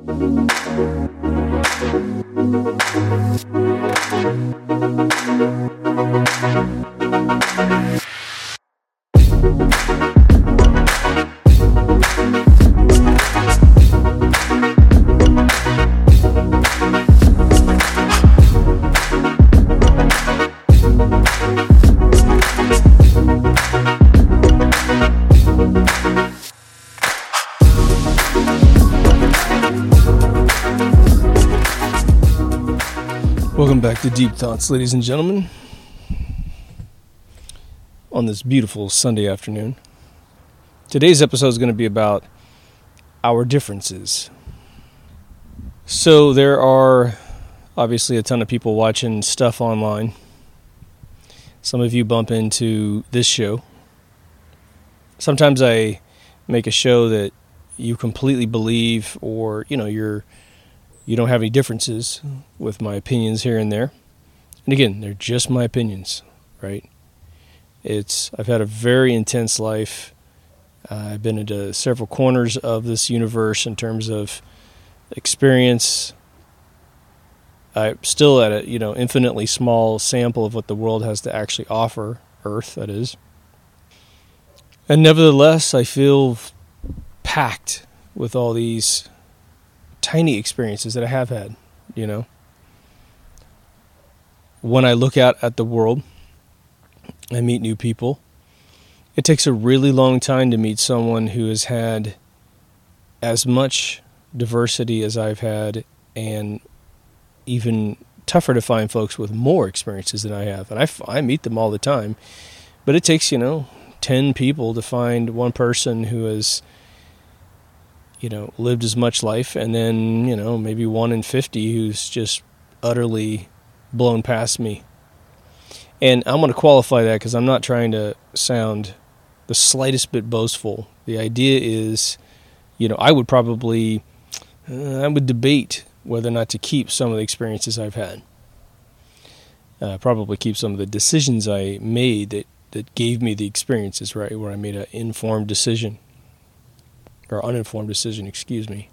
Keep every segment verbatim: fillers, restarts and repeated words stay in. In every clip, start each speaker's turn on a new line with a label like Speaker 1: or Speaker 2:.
Speaker 1: Welcome back to Deep Thoughts, ladies and gentlemen, on this beautiful Sunday afternoon. Today's episode is going to be about our differences. So there are obviously a ton of people watching stuff online. Some of you bump into this show. Sometimes I make a show that you completely believe, or, you know, you're You don't have any differences with my opinions here and there. And again, they're just my opinions, right? It's I've had a very intense life. Uh, I've been into several corners of this universe in terms of experience. I'm still at a, you know, infinitely small sample of what the world has to actually offer, Earth, that is. And nevertheless, I feel packed with all these tiny experiences that I have had, you know. When I look out at the world, I meet new people. It takes a really long time to meet someone who has had as much diversity as I've had, and even tougher to find folks with more experiences than I have. And I, I meet them all the time, but it takes, you know, ten people to find one person who has, you know, lived as much life, and then, you know, maybe one in fifty who's just utterly blown past me. And I'm going to qualify that because I'm not trying to sound the slightest bit boastful. The idea is, you know, I would probably, uh, I would debate whether or not to keep some of the experiences I've had. Uh, probably keep some of the decisions I made that, that gave me the experiences, right, where I made an informed decision. Or uninformed decision, excuse me.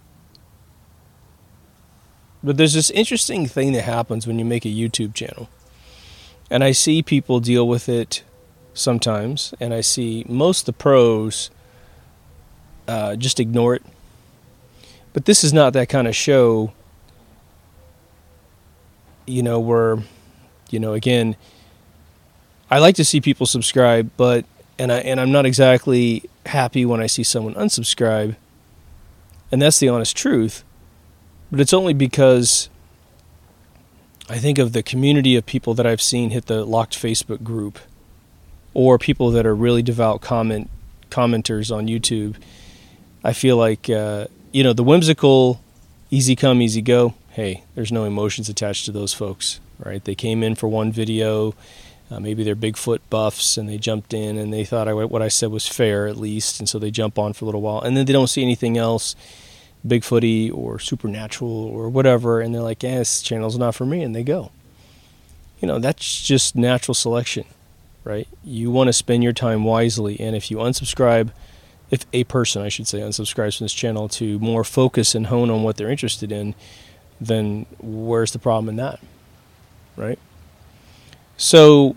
Speaker 1: But there's this interesting thing that happens when you make a YouTube channel. And I see people deal with it sometimes, and I see most of the pros uh, just ignore it. But this is not that kind of show, you know, where, you know, again, I like to see people subscribe, but And I and I'm not exactly happy when I see someone unsubscribe, and that's the honest truth. But it's only because I think of the community of people that I've seen hit the locked Facebook group, or people that are really devout comment commenters on YouTube. I feel like uh, you know, the whimsical, easy come, easy go. Hey, there's no emotions attached to those folks, right? They came in for one video. Uh, maybe they're Bigfoot buffs, and they jumped in, and they thought I, what I said was fair, at least, and so they jump on for a little while. And then they don't see anything else Bigfooty or supernatural or whatever, and they're like, yeah, this channel's not for me, and they go. You know, that's just natural selection, right? You want to spend your time wisely, and if you unsubscribe, if a person, I should say, unsubscribes from this channel to more focus and hone on what they're interested in, then where's the problem in that, right? So,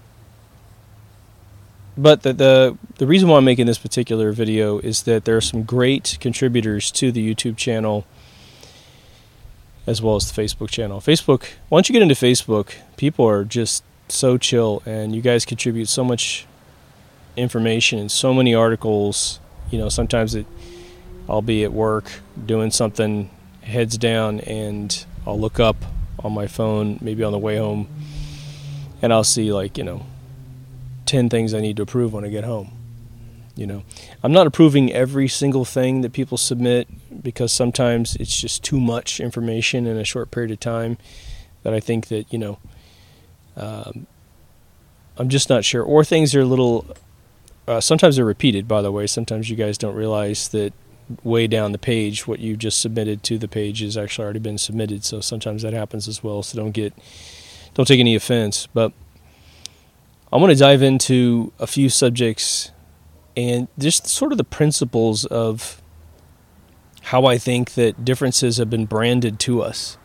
Speaker 1: but the, the the reason why I'm making this particular video is that there are some great contributors to the YouTube channel as well as the Facebook channel. Facebook, once you get into Facebook, people are just so chill, and you guys contribute so much information and so many articles. You know, sometimes it, I'll be at work doing something, heads down, and I'll look up on my phone, maybe on the way home, and I'll see, like, you know, ten things I need to approve when I get home. You know, I'm not approving every single thing that people submit, because sometimes it's just too much information in a short period of time that I think that, you know, um, I'm just not sure. Or things are a little, uh, sometimes they're repeated, by the way. Sometimes you guys don't realize that way down the page, what you just submitted to the page has actually already been submitted. So sometimes that happens as well. So don't get, don't take any offense. But I want to dive into a few subjects and just sort of the principles of how I think that differences have been branded to us.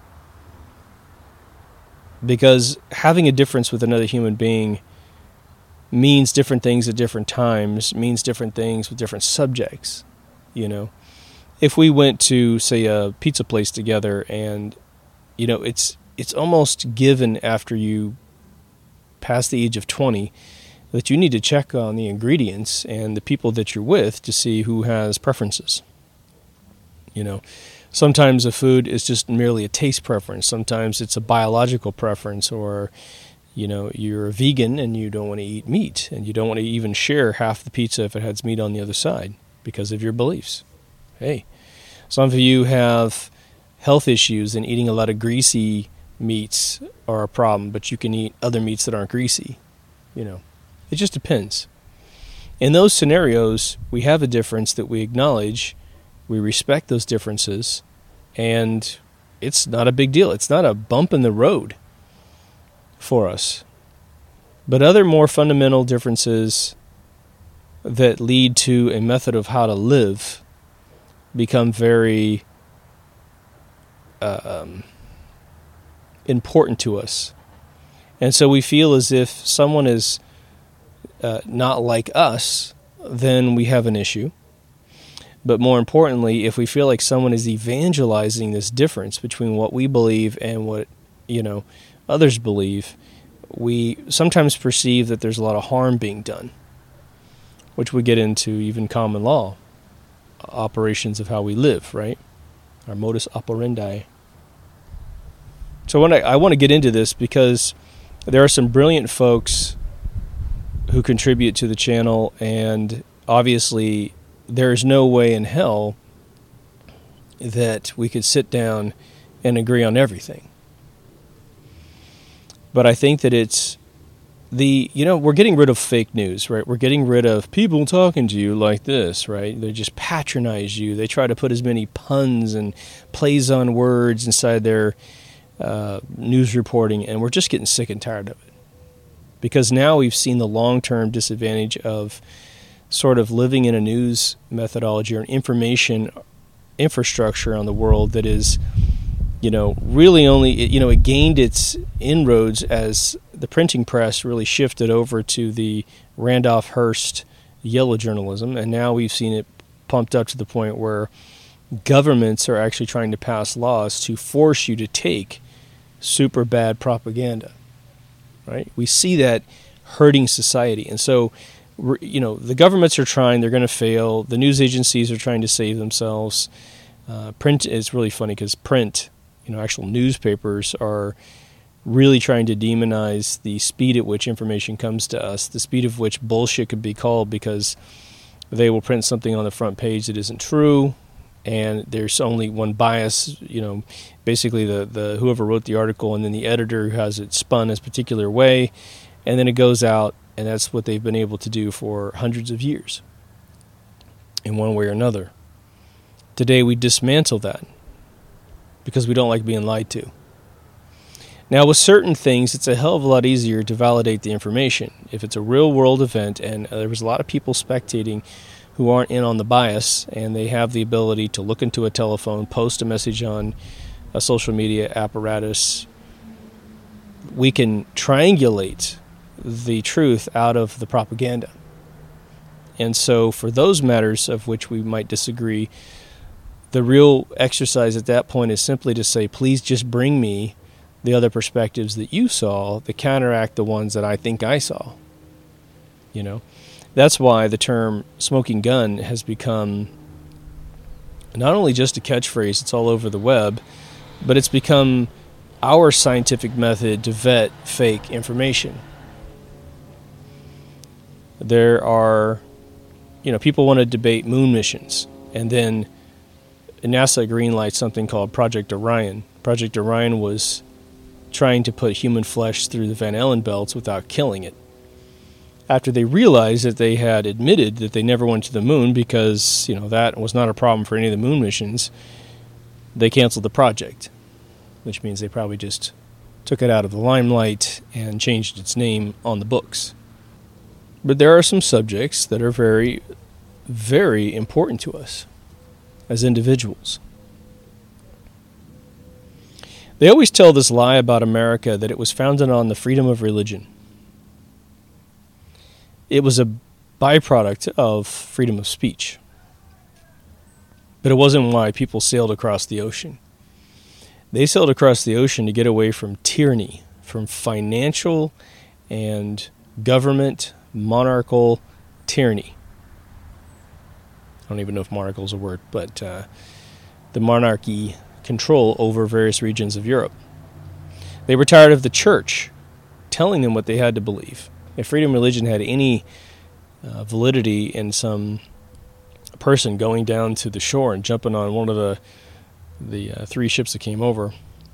Speaker 1: Because having a difference with another human being means different things at different times, means different things with different subjects, you know. If we went to, say, a pizza place together and, you know, it's it's almost given after you pass the age of twenty that you need to check on the ingredients and the people that you're with to see who has preferences. You know, sometimes a food is just merely a taste preference. Sometimes it's a biological preference, or, you know, you're a vegan and you don't want to eat meat, and you don't want to even share half the pizza if it has meat on the other side because of your beliefs. Hey, some of you have health issues, and eating a lot of greasy meats are a problem, but you can eat other meats that aren't greasy. You know, it just depends. In those scenarios, we have a difference that we acknowledge. We respect those differences, and it's not a big deal. It's not a bump in the road for us. But other more fundamental differences that lead to a method of how to live become very um, important to us. And so we feel as if someone is uh, not like us, then we have an issue. But more importantly, if we feel like someone is evangelizing this difference between what we believe and what, you know, others believe, we sometimes perceive that there's a lot of harm being done, which we get into even common law operations of how we live, right? Our modus operandi. So when I, I want to get into this because there are some brilliant folks who contribute to the channel, and obviously there is no way in hell that we could sit down and agree on everything. But I think that it's the, you know, we're getting rid of fake news, right? We're getting rid of people talking to you like this, right? They just patronize you. They try to put as many puns and plays on words inside their uh, news reporting, and we're just getting sick and tired of it. Because now we've seen the long-term disadvantage of sort of living in a news methodology or an information infrastructure on the world that is, you know, really only, you know, it gained its inroads as the printing press really shifted over to the Randolph Hearst yellow journalism, and now we've seen it pumped up to the point where governments are actually trying to pass laws to force you to take super bad propaganda, right? We see that hurting society, and so, you know, the governments are trying, they're going to fail. The news agencies are trying to save themselves. Uh, print is really funny because print, you know, actual newspapers are really trying to demonize the speed at which information comes to us, the speed of which bullshit could be called, because they will print something on the front page that isn't true, and there's only one bias, you know, basically the, the whoever wrote the article, and then the editor who has it spun a particular way, and then it goes out. And that's what they've been able to do for hundreds of years, in one way or another. Today we dismantle that because we don't like being lied to. Now, with certain things, it's a hell of a lot easier to validate the information. If it's a real-world event, and there was a lot of people spectating who aren't in on the bias, and they have the ability to look into a telephone, post a message on a social media apparatus, we can triangulate the truth out of the propaganda. And so for those matters of which we might disagree, the real exercise at that point is simply to say, please just bring me the other perspectives that you saw that counteract the ones that I think I saw. You know, that's why the term smoking gun has become not only just a catchphrase, it's all over the web, but it's become our scientific method to vet fake information. There are, you know, people want to debate moon missions, and then NASA greenlights something called Project Orion. Project Orion was trying to put human flesh through the Van Allen belts without killing it. After they realized that they had admitted that they never went to the moon because, you know, that was not a problem for any of the moon missions, they canceled the project, which means they probably just took it out of the limelight and changed its name on the books. But there are some subjects that are very, very important to us. as individuals. They always tell this lie about America that it was founded on the freedom of religion. It was a byproduct of freedom of speech. But it wasn't why people sailed across the ocean. They sailed across the ocean to get away from tyranny, from financial and government monarchical tyranny. I don't even know if monarchical is a word, but uh, the monarchy control over various regions of Europe. They were tired of the church telling them what they had to believe. If freedom of religion had any uh, validity in some person going down to the shore and jumping on one of the the uh, three ships that came over,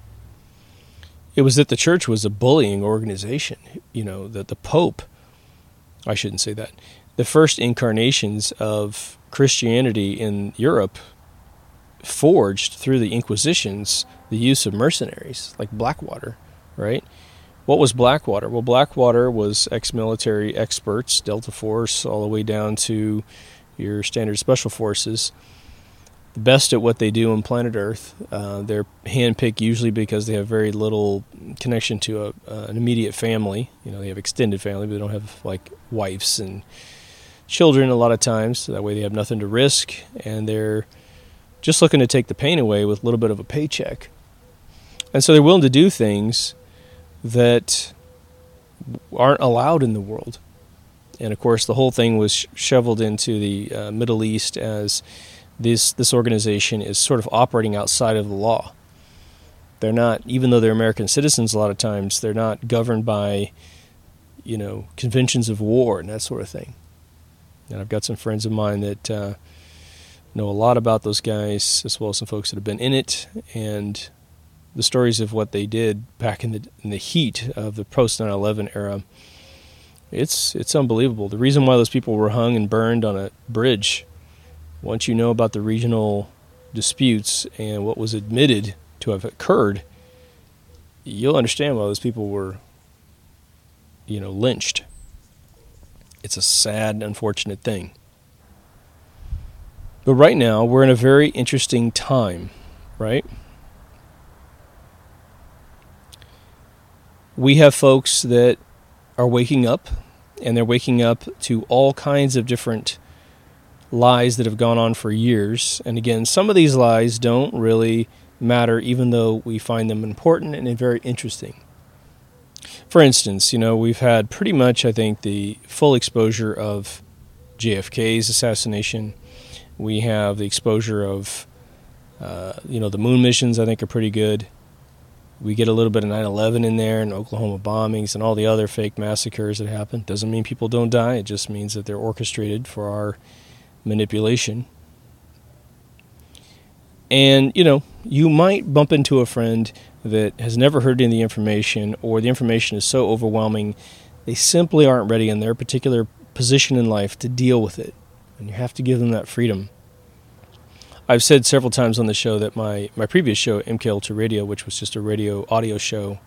Speaker 1: it was that the church was a bullying organization. You know, that the Pope, I shouldn't say that, the first incarnations of Christianity in Europe forged through the Inquisitions the use of mercenaries, like Blackwater, right? What was Blackwater? Well, Blackwater was ex-military experts, Delta Force, all the way down to your standard special forces, the best at what they do on planet Earth. Uh, they're handpicked usually because they have very little connection to a, uh, an immediate family. You know, they have extended family, but they don't have, like, wives and children a lot of times. So that way they have nothing to risk, and they're just looking to take the pain away with a little bit of a paycheck. And so they're willing to do things that aren't allowed in the world. And of course, the whole thing was shoveled into the uh, Middle East as this this organization is sort of operating outside of the law. They're not, even though they're American citizens a lot of times, they're not governed by, you know, conventions of war and that sort of thing. And I've got some friends of mine that uh, know a lot about those guys, as well as some folks that have been in it, and the stories of what they did back in the in the heat of the post nine eleven era. It's it's unbelievable. The reason why those people were hung and burned on a bridge, once you know about the regional disputes and what was admitted to have occurred, you'll understand why those people were, you know, lynched. It's a sad, unfortunate thing. But right now, we're in a very interesting time, right? We have folks that are waking up, and they're waking up to all kinds of different lies that have gone on for years. And again, some of these lies don't really matter, even though we find them important and very interesting. For instance, you know, we've had pretty much, I think, the full exposure of J F K's assassination. We have the exposure of, uh, you know, the moon missions, I think, are pretty good. We get a little bit of nine eleven in there and Oklahoma bombings and all the other fake massacres that happen. Doesn't mean people don't die. It just means that they're orchestrated for our manipulation. And, you know, you might bump into a friend that has never heard any of the information, or the information is so overwhelming, they simply aren't ready in their particular position in life to deal with it. And you have to give them that freedom. I've said several times on the show that my, my previous show, M K Ultra Radio, which was just a radio audio show,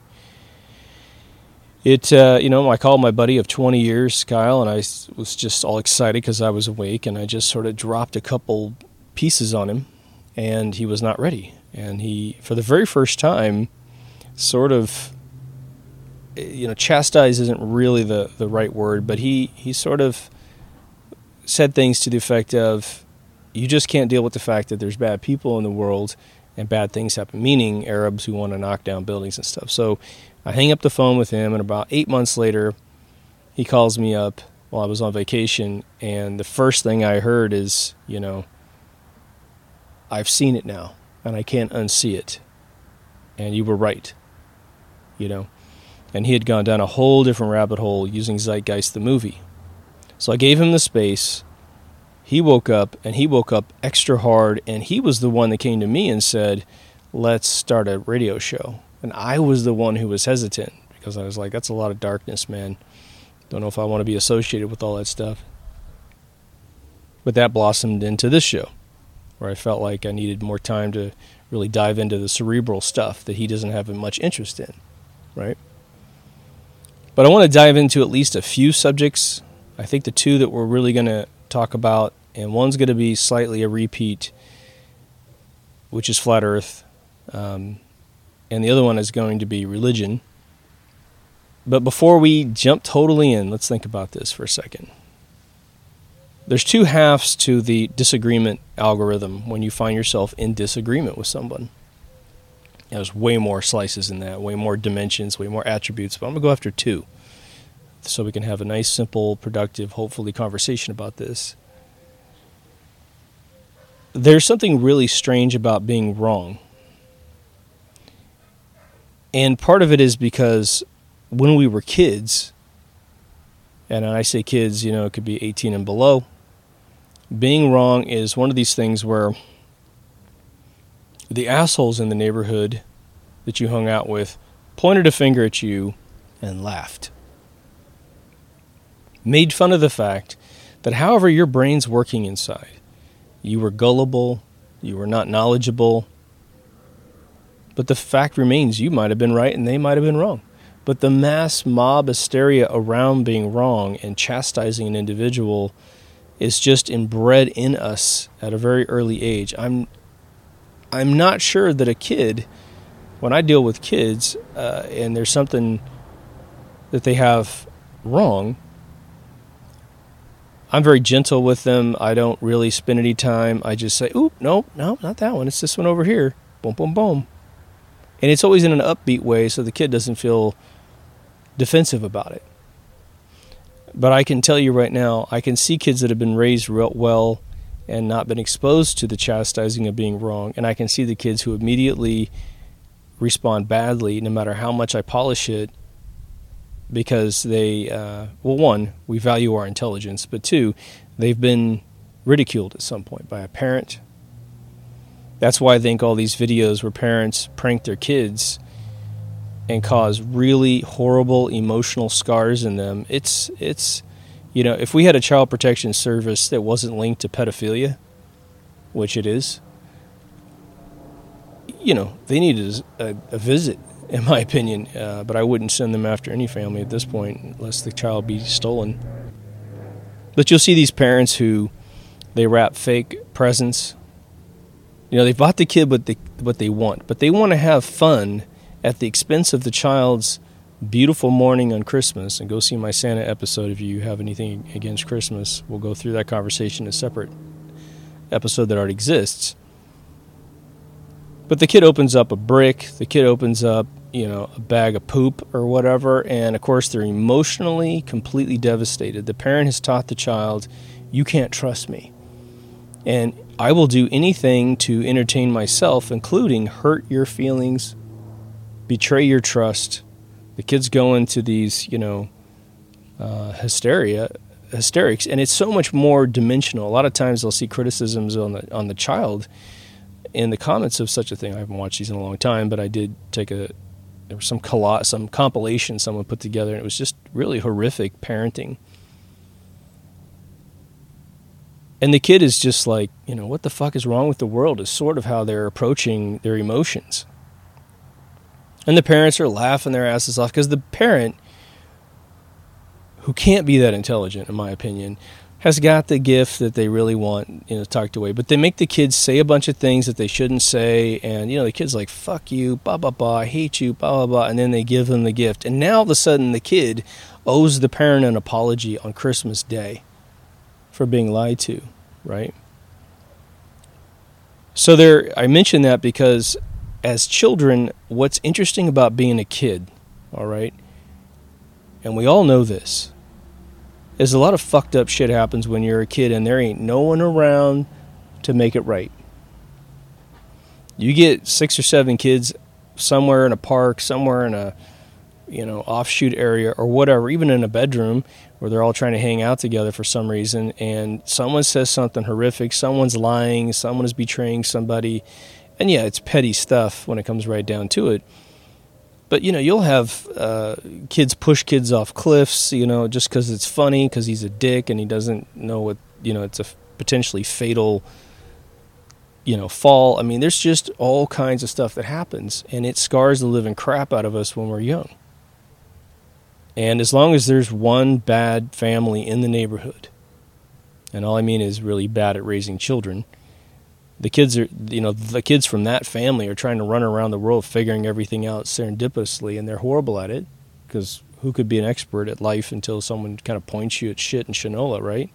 Speaker 1: it, uh, you know, I called my buddy of twenty years, Kyle, and I was just all excited because I was awake, and I just sort of dropped a couple pieces on him, and he was not ready. And he, for the very first time, sort of, you know, chastise isn't really the, the right word, but he, he sort of said things to the effect of, you just can't deal with the fact that there's bad people in the world and bad things happen, meaning Arabs who want to knock down buildings and stuff. So I hang up the phone with him, and about eight months later, he calls me up while I was on vacation, and the first thing I heard is, you know, I've seen it now, and I can't unsee it. And you were right, you know. And he had gone down a whole different rabbit hole using Zeitgeist the movie. So I gave him the space. He woke up, and he woke up extra hard, and he was the one that came to me and said, let's start a radio show. And I was the one who was hesitant, because I was like, that's a lot of darkness, man. Don't know if I want to be associated with all that stuff. But that blossomed into this show, where I felt like I needed more time to really dive into the cerebral stuff that he doesn't have much interest in, right? But I want to dive into at least a few subjects. I think the two that we're really going to talk about, and one's going to be slightly a repeat, which is flat earth, um, and the other one is going to be religion. But before we jump totally in, let's think about this for a second. There's two halves to the disagreement algorithm when you find yourself in disagreement with someone. There's way more slices in that, way more dimensions, way more attributes, but I'm going to go after two so we can have a nice, simple, productive, hopefully, conversation about this. There's something really strange about being wrong. And part of it is because when we were kids, and I say kids, you know, it could be eighteen and below, being wrong is one of these things where the assholes in the neighborhood that you hung out with pointed a finger at you and laughed. Made fun of the fact that however your brain's working inside, you were gullible, you were not knowledgeable, but the fact remains you might have been right and they might have been wrong. But the mass mob hysteria around being wrong and chastising an individual is just inbred in us at a very early age. I'm I'm not sure that a kid, when I deal with kids, uh, and there's something that they have wrong, I'm very gentle with them. I don't really spend any time. I just say, oop, no, no, not that one. It's this one over here. Boom, boom, boom. And it's always in an upbeat way so the kid doesn't feel defensive about it. But I can tell you right now, I can see kids that have been raised real well and not been exposed to the chastising of being wrong. And I can see the kids who immediately respond badly no matter how much I polish it because they, uh, well, one, we value our intelligence, but two, they've been ridiculed at some point by a parent. That's why I think all these videos where parents prank their kids and cause really horrible emotional scars in them, it's, it's, you know, if we had a child protection service that wasn't linked to pedophilia, which it is, you know, they needed a, a visit, in my opinion, uh, but I wouldn't send them after any family at this point unless the child be stolen. But you'll see these parents who, they wrap fake presents. You know, they bought the kid what they, what they want, but they want to have fun at the expense of the child's beautiful morning on Christmas. And go see my Santa episode if you have anything against Christmas. We'll go through that conversation in a separate episode that already exists. But the kid opens up a brick, the kid opens up, you know, a bag of poop or whatever, and of course they're emotionally completely devastated. The parent has taught the child, you can't trust me. And I will do anything to entertain myself, including hurt your feelings, betray your trust. The kids go into these, you know, uh, hysteria, hysterics, and it's so much more dimensional. A lot of times they'll see criticisms on the on the child in the comments of such a thing. I haven't watched these in a long time, but I did take a, there was some coll- some compilation someone put together, and it was just really horrific parenting. And the kid is just like, you know, what the fuck is wrong with the world is sort of how they're approaching their emotions. And the parents are laughing their asses off because the parent, who can't be that intelligent, in my opinion, has got the gift that they really want, you know, tucked away. But they make the kids say a bunch of things that they shouldn't say. And, you know, the kid's like, fuck you, blah, blah, blah, I hate you, blah, blah, blah. And then they give them the gift. And now all of a sudden the kid owes the parent an apology on Christmas Day for being lied to, right? So there, I mention that because as children, what's interesting about being a kid, all right, and we all know this, is a lot of fucked up shit happens when you're a kid and there ain't no one around to make it right. You get six or seven kids somewhere in a park, somewhere in a, you know, offshoot area or whatever, even in a bedroom where they're all trying to hang out together for some reason, and someone says something horrific, someone's lying, someone is betraying somebody, and yeah, it's petty stuff when it comes right down to it. But, you know, you'll have uh, kids push kids off cliffs, you know, just because it's funny, because he's a dick and he doesn't know what, you know, it's a potentially fatal, you know, fall. I mean, there's just all kinds of stuff that happens, and it scars the living crap out of us when we're young. And as long as there's one bad family in the neighborhood, and all I mean is really bad at raising children, the kids are, you know, the kids from that family are trying to run around the world figuring everything out serendipitously, and they're horrible at it, because who could be an expert at life until someone kind of points you at shit and shinola, right?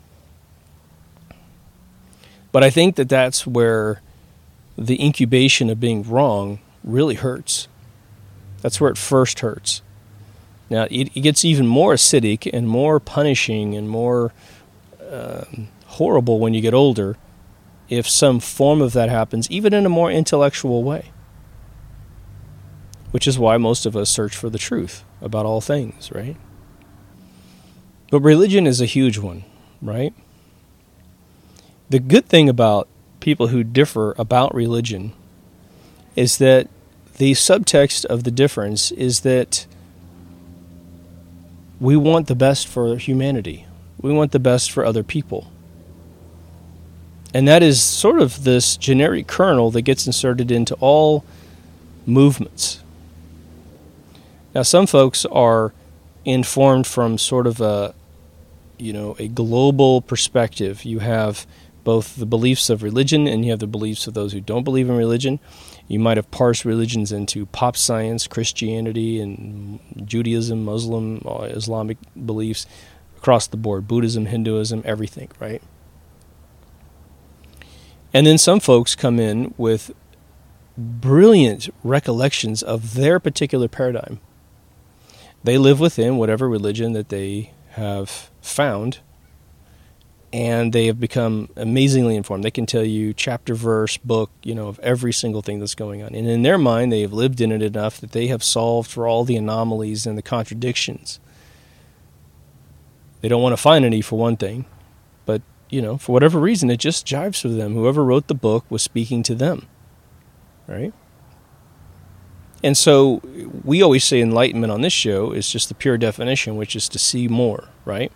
Speaker 1: But I think that that's where the incubation of being wrong really hurts. That's where it first hurts. Now, it, it gets even more acidic and more punishing and more um, horrible when you get older if some form of that happens, even in a more intellectual way. Which is why most of us search for the truth about all things, right? But religion is a huge one, right? The good thing about people who differ about religion is that the subtext of the difference is that we want the best for humanity. We want the best for other people. And that is sort of this generic kernel that gets inserted into all movements. Now, some folks are informed from sort of a, you know, a global perspective. You have both the beliefs of religion and you have the beliefs of those who don't believe in religion. You might have parsed religions into pop science, Christianity, and Judaism, Muslim, Islamic beliefs, across the board, Buddhism, Hinduism, everything, right? And then some folks come in with brilliant recollections of their particular paradigm. They live within whatever religion that they have found, and they have become amazingly informed. They can tell you chapter, verse, book, you know, of every single thing that's going on. And in their mind, they have lived in it enough that they have solved for all the anomalies and the contradictions. They don't want to find any, for one thing, but, you know, for whatever reason, it just jives with them. Whoever wrote the book was speaking to them, right? And so we always say enlightenment on this show is just the pure definition, which is to see more, right?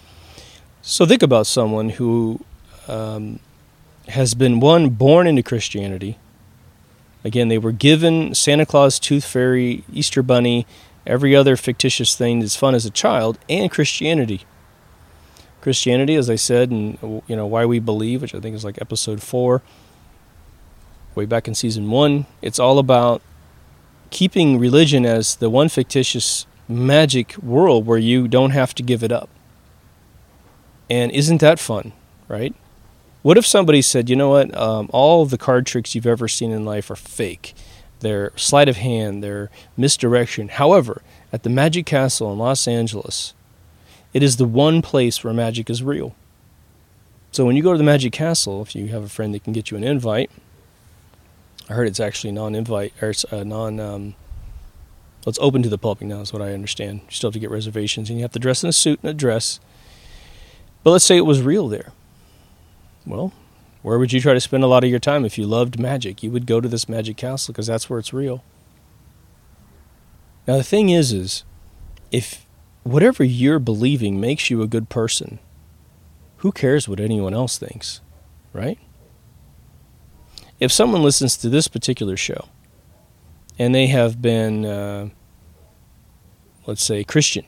Speaker 1: So think about someone who um, has been, one, born into Christianity. Again, they were given Santa Claus, Tooth Fairy, Easter Bunny, every other fictitious thing that's fun as a child, and Christianity. Christianity, as I said, and you know, Why We Believe, which I think is like episode four, way back in season one, it's all about keeping religion as the one fictitious magic world where you don't have to give it up. And isn't that fun, right? What if somebody said, you know what, um, all of the card tricks you've ever seen in life are fake. They're sleight of hand, they're misdirection. However, at the Magic Castle in Los Angeles, it is the one place where magic is real. So when you go to the Magic Castle, if you have a friend that can get you an invite, I heard it's actually non-invite, or it's uh, non, um, well, it's open to the public now is what I understand. You still have to get reservations, and you have to dress in a suit and a dress. But let's say it was real there. Well, where would you try to spend a lot of your time if you loved magic? You would go to this Magic Castle because that's where it's real. Now the thing is, is if whatever you're believing makes you a good person, who cares what anyone else thinks, right? If someone listens to this particular show and they have been, uh, let's say, Christian,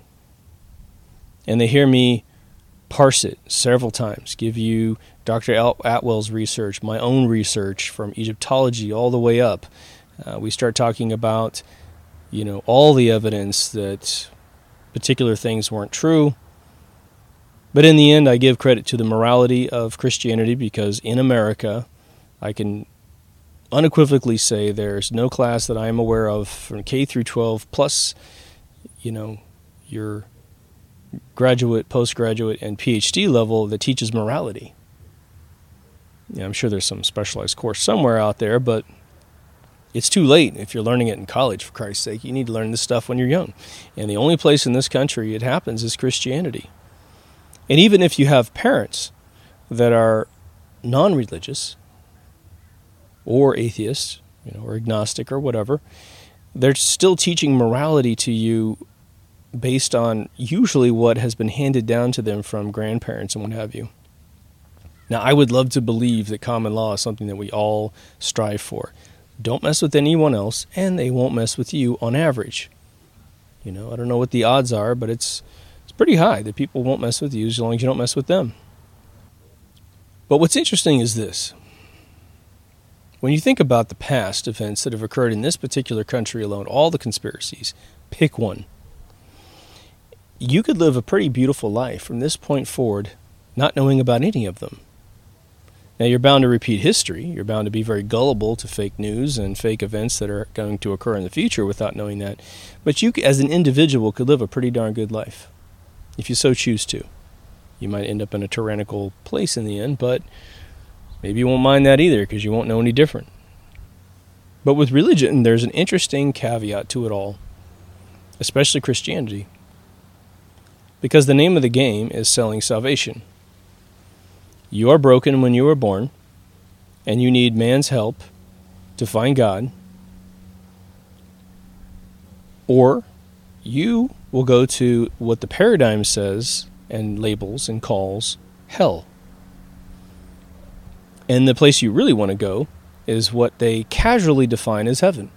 Speaker 1: and they hear me parse it several times, give you Doctor Atwell's research, my own research from Egyptology all the way up. Uh, we start talking about, you know, all the evidence that particular things weren't true. But in the end, I give credit to the morality of Christianity because in America, I can unequivocally say there's no class that I am aware of from K through twelve plus, you know, your graduate, postgraduate, and P H D level that teaches morality. Yeah, I'm sure there's some specialized course somewhere out there, but it's too late if you're learning it in college, for Christ's sake. You need to learn this stuff when you're young. And the only place in this country it happens is Christianity. And even if you have parents that are non-religious or atheists, you know, or agnostic or whatever, they're still teaching morality to you based on usually what has been handed down to them from grandparents and what have you. Now, I would love to believe that common law is something that we all strive for. Don't mess with anyone else, and they won't mess with you on average. You know, I don't know what the odds are, but it's it's pretty high that people won't mess with you as long as you don't mess with them. But what's interesting is this. when you think about the past events that have occurred in this particular country alone, all the conspiracies, pick one. You could live a pretty beautiful life from this point forward, not knowing about any of them. Now, you're bound to repeat history. You're bound to be very gullible to fake news and fake events that are going to occur in the future without knowing that. But you, as an individual, could live a pretty darn good life, if you so choose to. You might end up in a tyrannical place in the end, but maybe you won't mind that either, because you won't know any different. But with religion, there's an interesting caveat to it all, especially Christianity. Because the name of the game is selling salvation. You are broken when you were born, and you need man's help to find God. Or you will go to what the paradigm says and labels and calls hell. And the place you really want to go is what they casually define as heaven.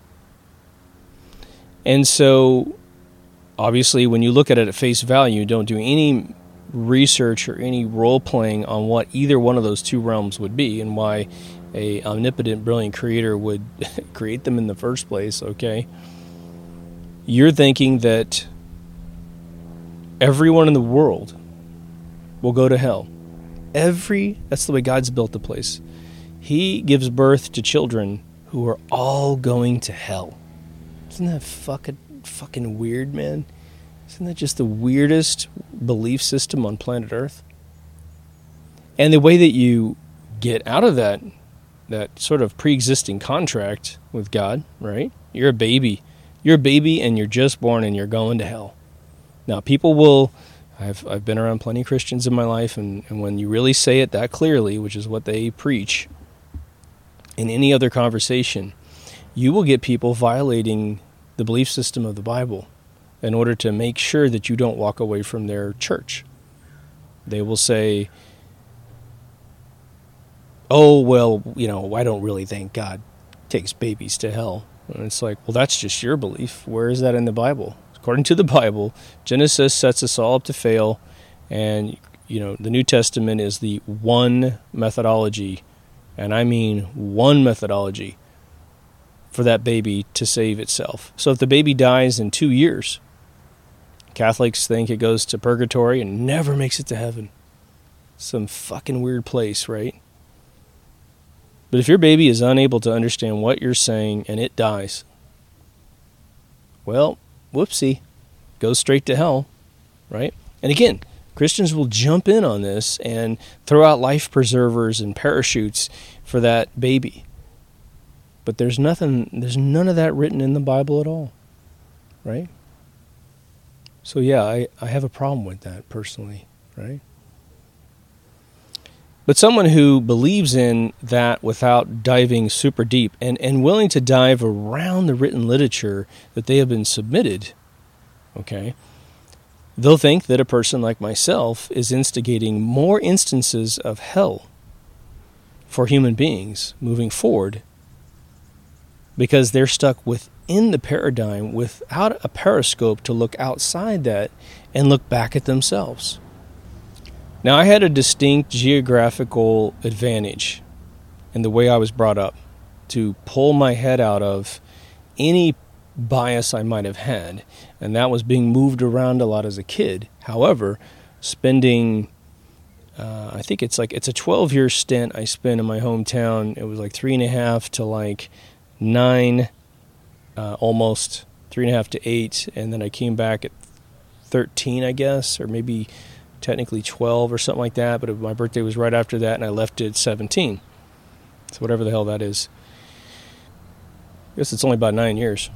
Speaker 1: And so, obviously, when you look at it at face value, don't do any research or any role-playing on what either one of those two realms would be and why a omnipotent, brilliant creator would create them in the first place, okay? You're thinking that everyone in the world will go to hell. Every, that's the way God's built the place. He gives birth to children who are all going to hell. Isn't that fucking, fucking weird, man? Isn't that just the weirdest belief system on planet Earth? And the way that you get out of that, that sort of pre-existing contract with God, right? You're a baby. You're a baby and you're just born and you're going to hell. Now, people will... I've I've been around plenty of Christians in my life, and, and when you really say it that clearly, which is what they preach, in any other conversation, you will get people violating the belief system of the Bible in order to make sure that you don't walk away from their church. They will say, oh, well, you know, I don't really think God takes babies to hell. And it's like, well, that's just your belief. Where is that in the Bible? According to the Bible, Genesis sets us all up to fail, and, you know, the New Testament is the one methodology, and I mean one methodology, for that baby to save itself. So if the baby dies in two years, Catholics think it goes to purgatory and never makes it to heaven. Some fucking weird place, right? But if your baby is unable to understand what you're saying and it dies, well, whoopsie, goes straight to hell, right? And again, Christians will jump in on this and throw out life preservers and parachutes for that baby. But there's nothing, there's none of that written in the Bible at all, right? So yeah, I, I have a problem with that personally, right? But someone who believes in that without diving super deep and, and willing to dive around the written literature that they have been submitted, okay, they'll think that a person like myself is instigating more instances of hell for human beings moving forward because they're stuck within the paradigm without a periscope to look outside that and look back at themselves. Now, I had a distinct geographical advantage in the way I was brought up to pull my head out of any bias I might have had, and that was being moved around a lot as a kid. However, spending, uh, I think it's like, it's a twelve-year stint I spent in my hometown. It was like three and a half to like nine, uh, almost three and a half to eight, and then I came back at thirteen, I guess, or maybe technically twelve or something like that, but my birthday was right after that, and I left at seventeen. So whatever the hell that is. I guess it's only about nine years.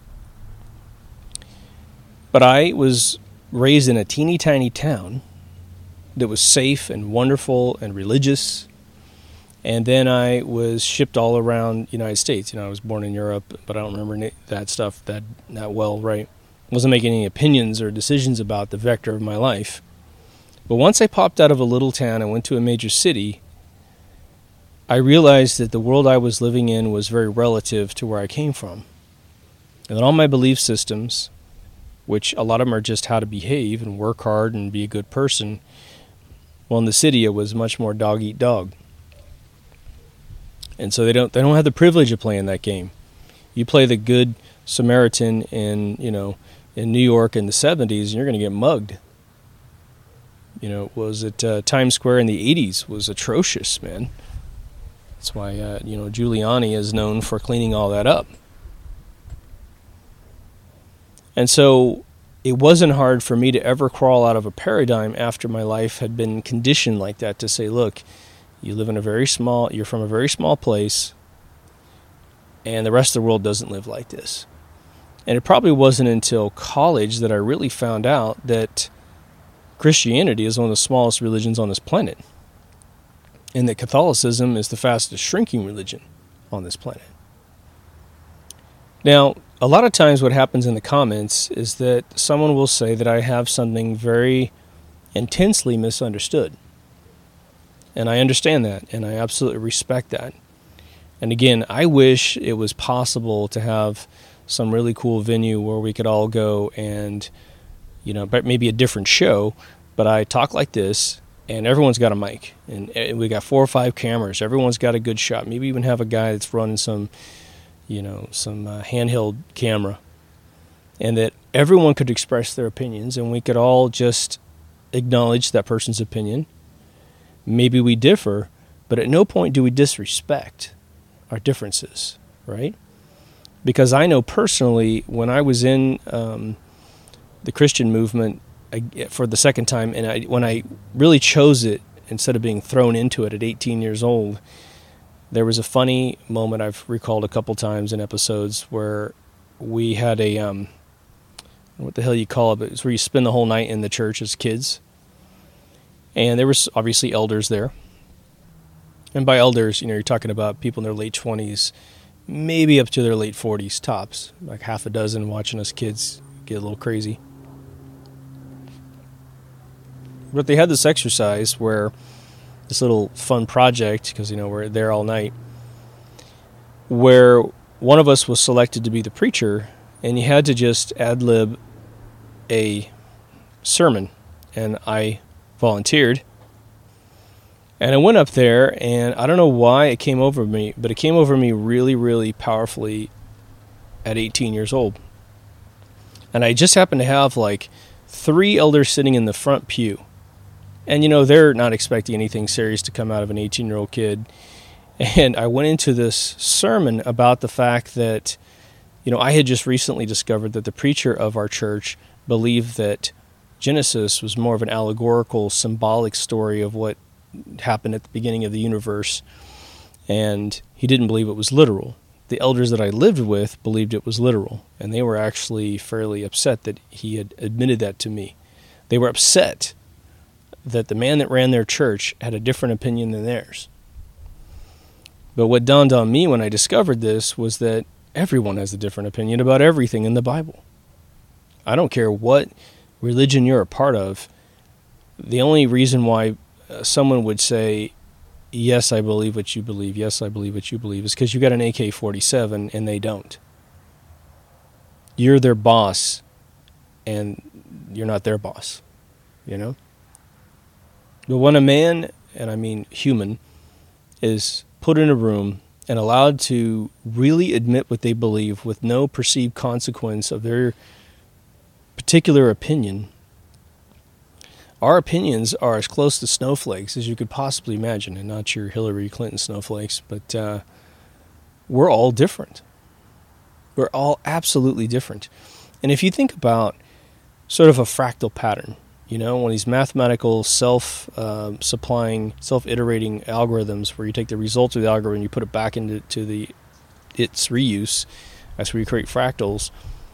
Speaker 1: But I was raised in a teeny tiny town that was safe and wonderful and religious, and then I was shipped all around the United States. You know, I was born in Europe, but I don't remember that stuff that, that well, right? I wasn't making any opinions or decisions about the vector of my life. But once I popped out of a little town and went to a major city, I realized that the world I was living in was very relative to where I came from. And that all my belief systems, which a lot of them are just how to behave and work hard and be a good person, well, in the city it was much more dog eat dog. And so they don't they don't have the privilege of playing that game. You play the good Samaritan in, you know, in New York in the seventies, and you're going to get mugged. You know, was it uh, Times Square in the eighties was atrocious, man. That's why, uh, you know, Giuliani is known for cleaning all that up. And so it wasn't hard for me to ever crawl out of a paradigm after my life had been conditioned like that to say, look, you live in a very small, you're from a very small place, and the rest of the world doesn't live like this. And it probably wasn't until college that I really found out that Christianity is one of the smallest religions on this planet, and that Catholicism is the fastest shrinking religion on this planet. Now, a lot of times what happens in the comments is that someone will say that I have something very intensely misunderstood. And I understand that, and I absolutely respect that. And again, I wish it was possible to have some really cool venue where we could all go and, you know, maybe a different show, but I talk like this, and everyone's got a mic, and we got four or five cameras. Everyone's got a good shot. Maybe even have a guy that's running some, you know, some uh, handheld camera, and that everyone could express their opinions, and we could all just acknowledge that person's opinion. Maybe we differ, but at no point do we disrespect our differences, right? Because I know personally, when I was in um, the Christian movement I, for the second time, and I, when I really chose it instead of being thrown into it at eighteen years old, there was a funny moment I've recalled a couple times in episodes where we had a, um, what the hell you call it, but it's where you spend the whole night in the church as kids. And there was obviously elders there. And by elders, you know, you're talking about people in their late twenties, maybe up to their late forties tops, like half a dozen watching us kids get a little crazy. But they had this exercise where this little fun project, because, you know, we're there all night, where one of us was selected to be the preacher, and you had to just ad-lib a sermon. And I volunteered. And I went up there, and I don't know why it came over me, but it came over me really, really powerfully at eighteen years old. And I just happened to have like three elders sitting in the front pew. And, you know, they're not expecting anything serious to come out of an eighteen-year-old kid. And I went into this sermon about the fact that, you know, I had just recently discovered that the preacher of our church believed that Genesis was more of an allegorical, symbolic story of what happened at the beginning of the universe. And he didn't believe it was literal. The elders that I lived with believed it was literal. And they were actually fairly upset that he had admitted that to me. They were upset that the man that ran their church had a different opinion than theirs. But what dawned on me when I discovered this was that everyone has a different opinion about everything in the Bible. I don't care what religion you're a part of. The only reason why uh, someone would say, yes, I believe what you believe, yes, I believe what you believe, is because you got an A K forty-seven and they don't. You're their boss and you're not their boss, you know? But when a man, and I mean human, is put in a room and allowed to really admit what they believe with no perceived consequence of their particular opinion, our opinions are as close to snowflakes as you could possibly imagine, and not your Hillary Clinton snowflakes, but uh, we're all different. We're all absolutely different. And if you think about sort of a fractal pattern, you know, one of these mathematical self-supplying, uh, self-iterating algorithms where you take the results of the algorithm and you put it back into to the its reuse, that's where you create fractals.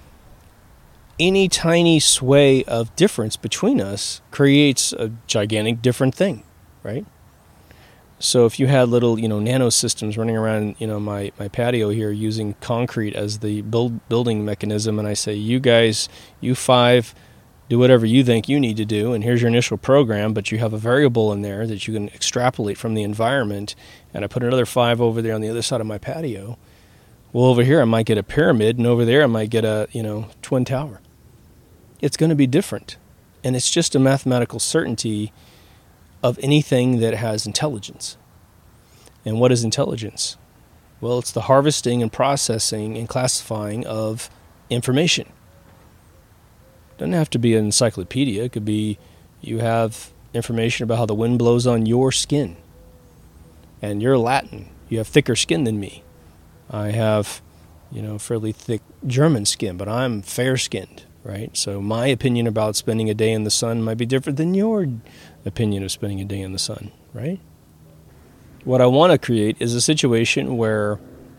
Speaker 1: Any tiny sway of difference between us creates a gigantic different thing, right? So if you had little, you know, nanosystems running around, you know, my, my patio here using concrete as the build, building mechanism, and I say, you guys, you five, do whatever you think you need to do, and here's your initial program, but you have a variable in there that you can extrapolate from the environment, and I put another five over there on the other side of my patio. Well, over here I might get a pyramid, and over there I might get a, you know, twin tower. It's going to be different, and it's just a mathematical certainty of anything that has intelligence. And what is intelligence? Well, it's the harvesting and processing and classifying of information. It doesn't have to be an encyclopedia. It could be you have information about how the wind blows on your skin. And you're Latin. You have thicker skin than me. I have, you know, fairly thick German skin, but I'm fair-skinned, right? So my opinion about spending a day in the sun might be different than your opinion of spending a day in the sun, right? What I want to create is a situation where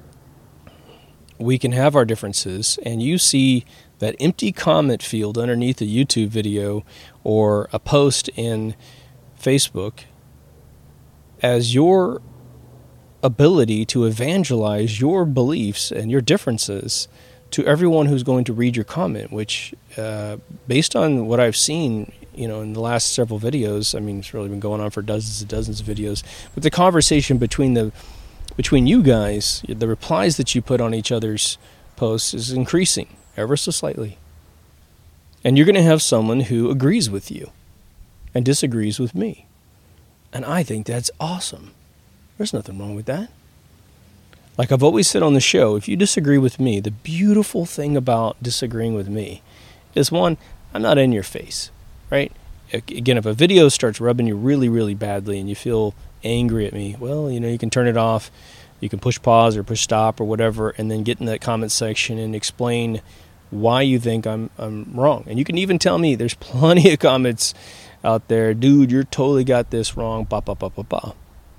Speaker 1: we can have our differences, and you see that empty comment field underneath a YouTube video or a post in Facebook as your ability to evangelize your beliefs and your differences to everyone who's going to read your comment, which, uh, based on what I've seen, you know, in the last several videos, I mean, it's really been going on for dozens and dozens of videos, but the conversation between the between you guys, the replies that you put on each other's posts is increasing ever so slightly. And you're going to have someone who agrees with you and disagrees with me. And I think that's awesome. There's nothing wrong with that. Like I've always said on the show, if you disagree with me, the beautiful thing about disagreeing with me is, one, I'm not in your face, right? Again, if a video starts rubbing you really, really badly and you feel angry at me, well, you know, you can turn it off. You can push pause or push stop or whatever, and then get in that comment section and explain why you think I'm I'm wrong. And you can even tell me, there's plenty of comments out there, dude, you're totally got this wrong, ba ba ba ba ba.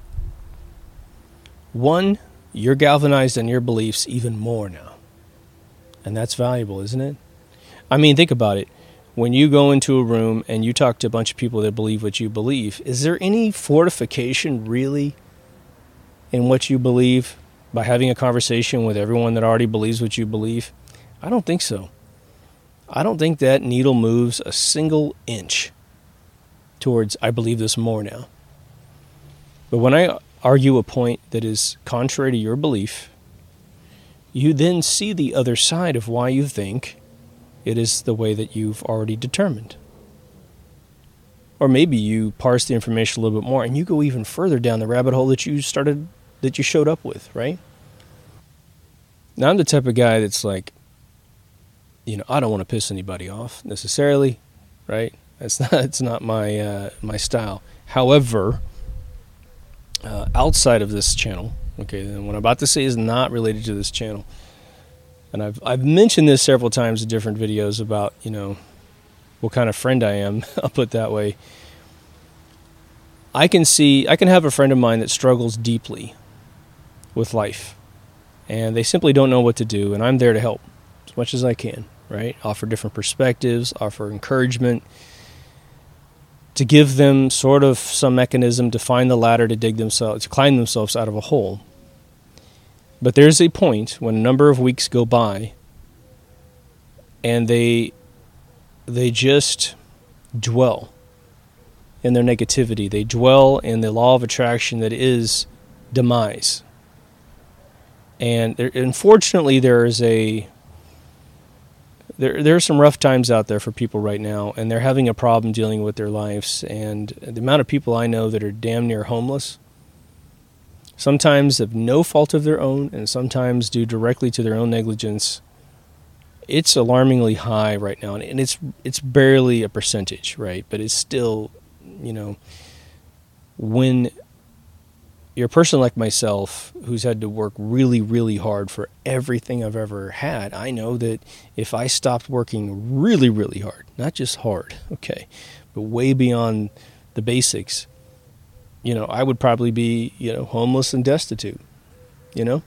Speaker 1: One, you're galvanized on your beliefs even more now. And that's valuable, isn't it? I mean, think about it. When you go into a room and you talk to a bunch of people that believe what you believe, is there any fortification really in what you believe by having a conversation with everyone that already believes what you believe? I don't think so. I don't think that needle moves a single inch towards, I believe this more now. But when I argue a point that is contrary to your belief, you then see the other side of why you think it is the way that you've already determined. Or maybe you parse the information a little bit more and you go even further down the rabbit hole that you started, that you showed up with, right? Now, I'm the type of guy that's like, you know, I don't want to piss anybody off necessarily, right? That's not, it's not my uh, my style. However, uh, outside of this channel, okay, then what I'm about to say is not related to this channel. And I've I've mentioned this several times in different videos about, you know, what kind of friend I am. I'll put it that way. I can see, I can have a friend of mine that struggles deeply with life, and they simply don't know what to do, and I'm there to help as much as I can, right? Offer different perspectives, offer encouragement, to give them sort of some mechanism to find the ladder to dig themselves, to climb themselves out of a hole. But there's a point when a number of weeks go by and they they just dwell in their negativity. They dwell in the law of attraction that is demise. And there, unfortunately, there is a there there are some rough times out there for people right now, and they're having a problem dealing with their lives. And the amount of people I know that are damn near homeless, sometimes of no fault of their own, and sometimes due directly to their own negligence, it's alarmingly high right now. And it's it's barely a percentage, right? But it's still, you know, when you're a person like myself who's had to work really, really hard for everything I've ever had, I know that if I stopped working really, really hard, not just hard, okay, but way beyond the basics, you know, I would probably be, you know, homeless and destitute, you know?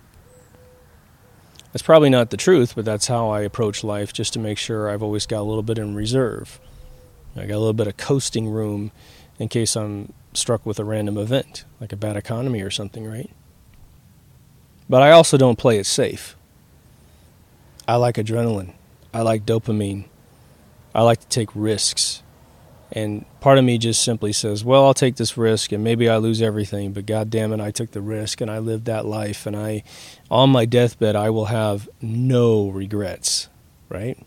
Speaker 1: That's probably not the truth, but that's how I approach life, just to make sure I've always got a little bit in reserve. I got a little bit of coasting room in case I'm struck with a random event, like a bad economy or something, right? But I also don't play it safe. I like adrenaline. I like dopamine. I like to take risks. And part of me just simply says, well, I'll take this risk and maybe I lose everything, but God damn it, I took the risk and I lived that life, and I, on my deathbed, I will have no regrets, right?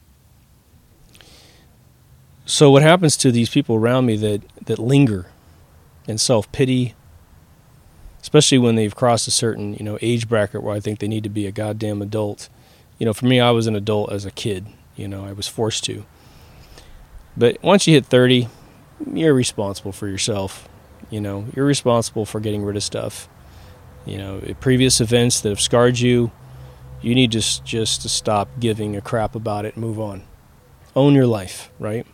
Speaker 1: So what happens to these people around me that, that linger in self-pity, especially when they've crossed a certain, you know, age bracket where I think they need to be a goddamn adult. You know, for me, I was an adult as a kid. You know, I was forced to. But once you hit thirty, you're responsible for yourself. You know, you're responsible for getting rid of stuff. You know, previous events that have scarred you, you need just just to stop giving a crap about it and move on. Own your life, right?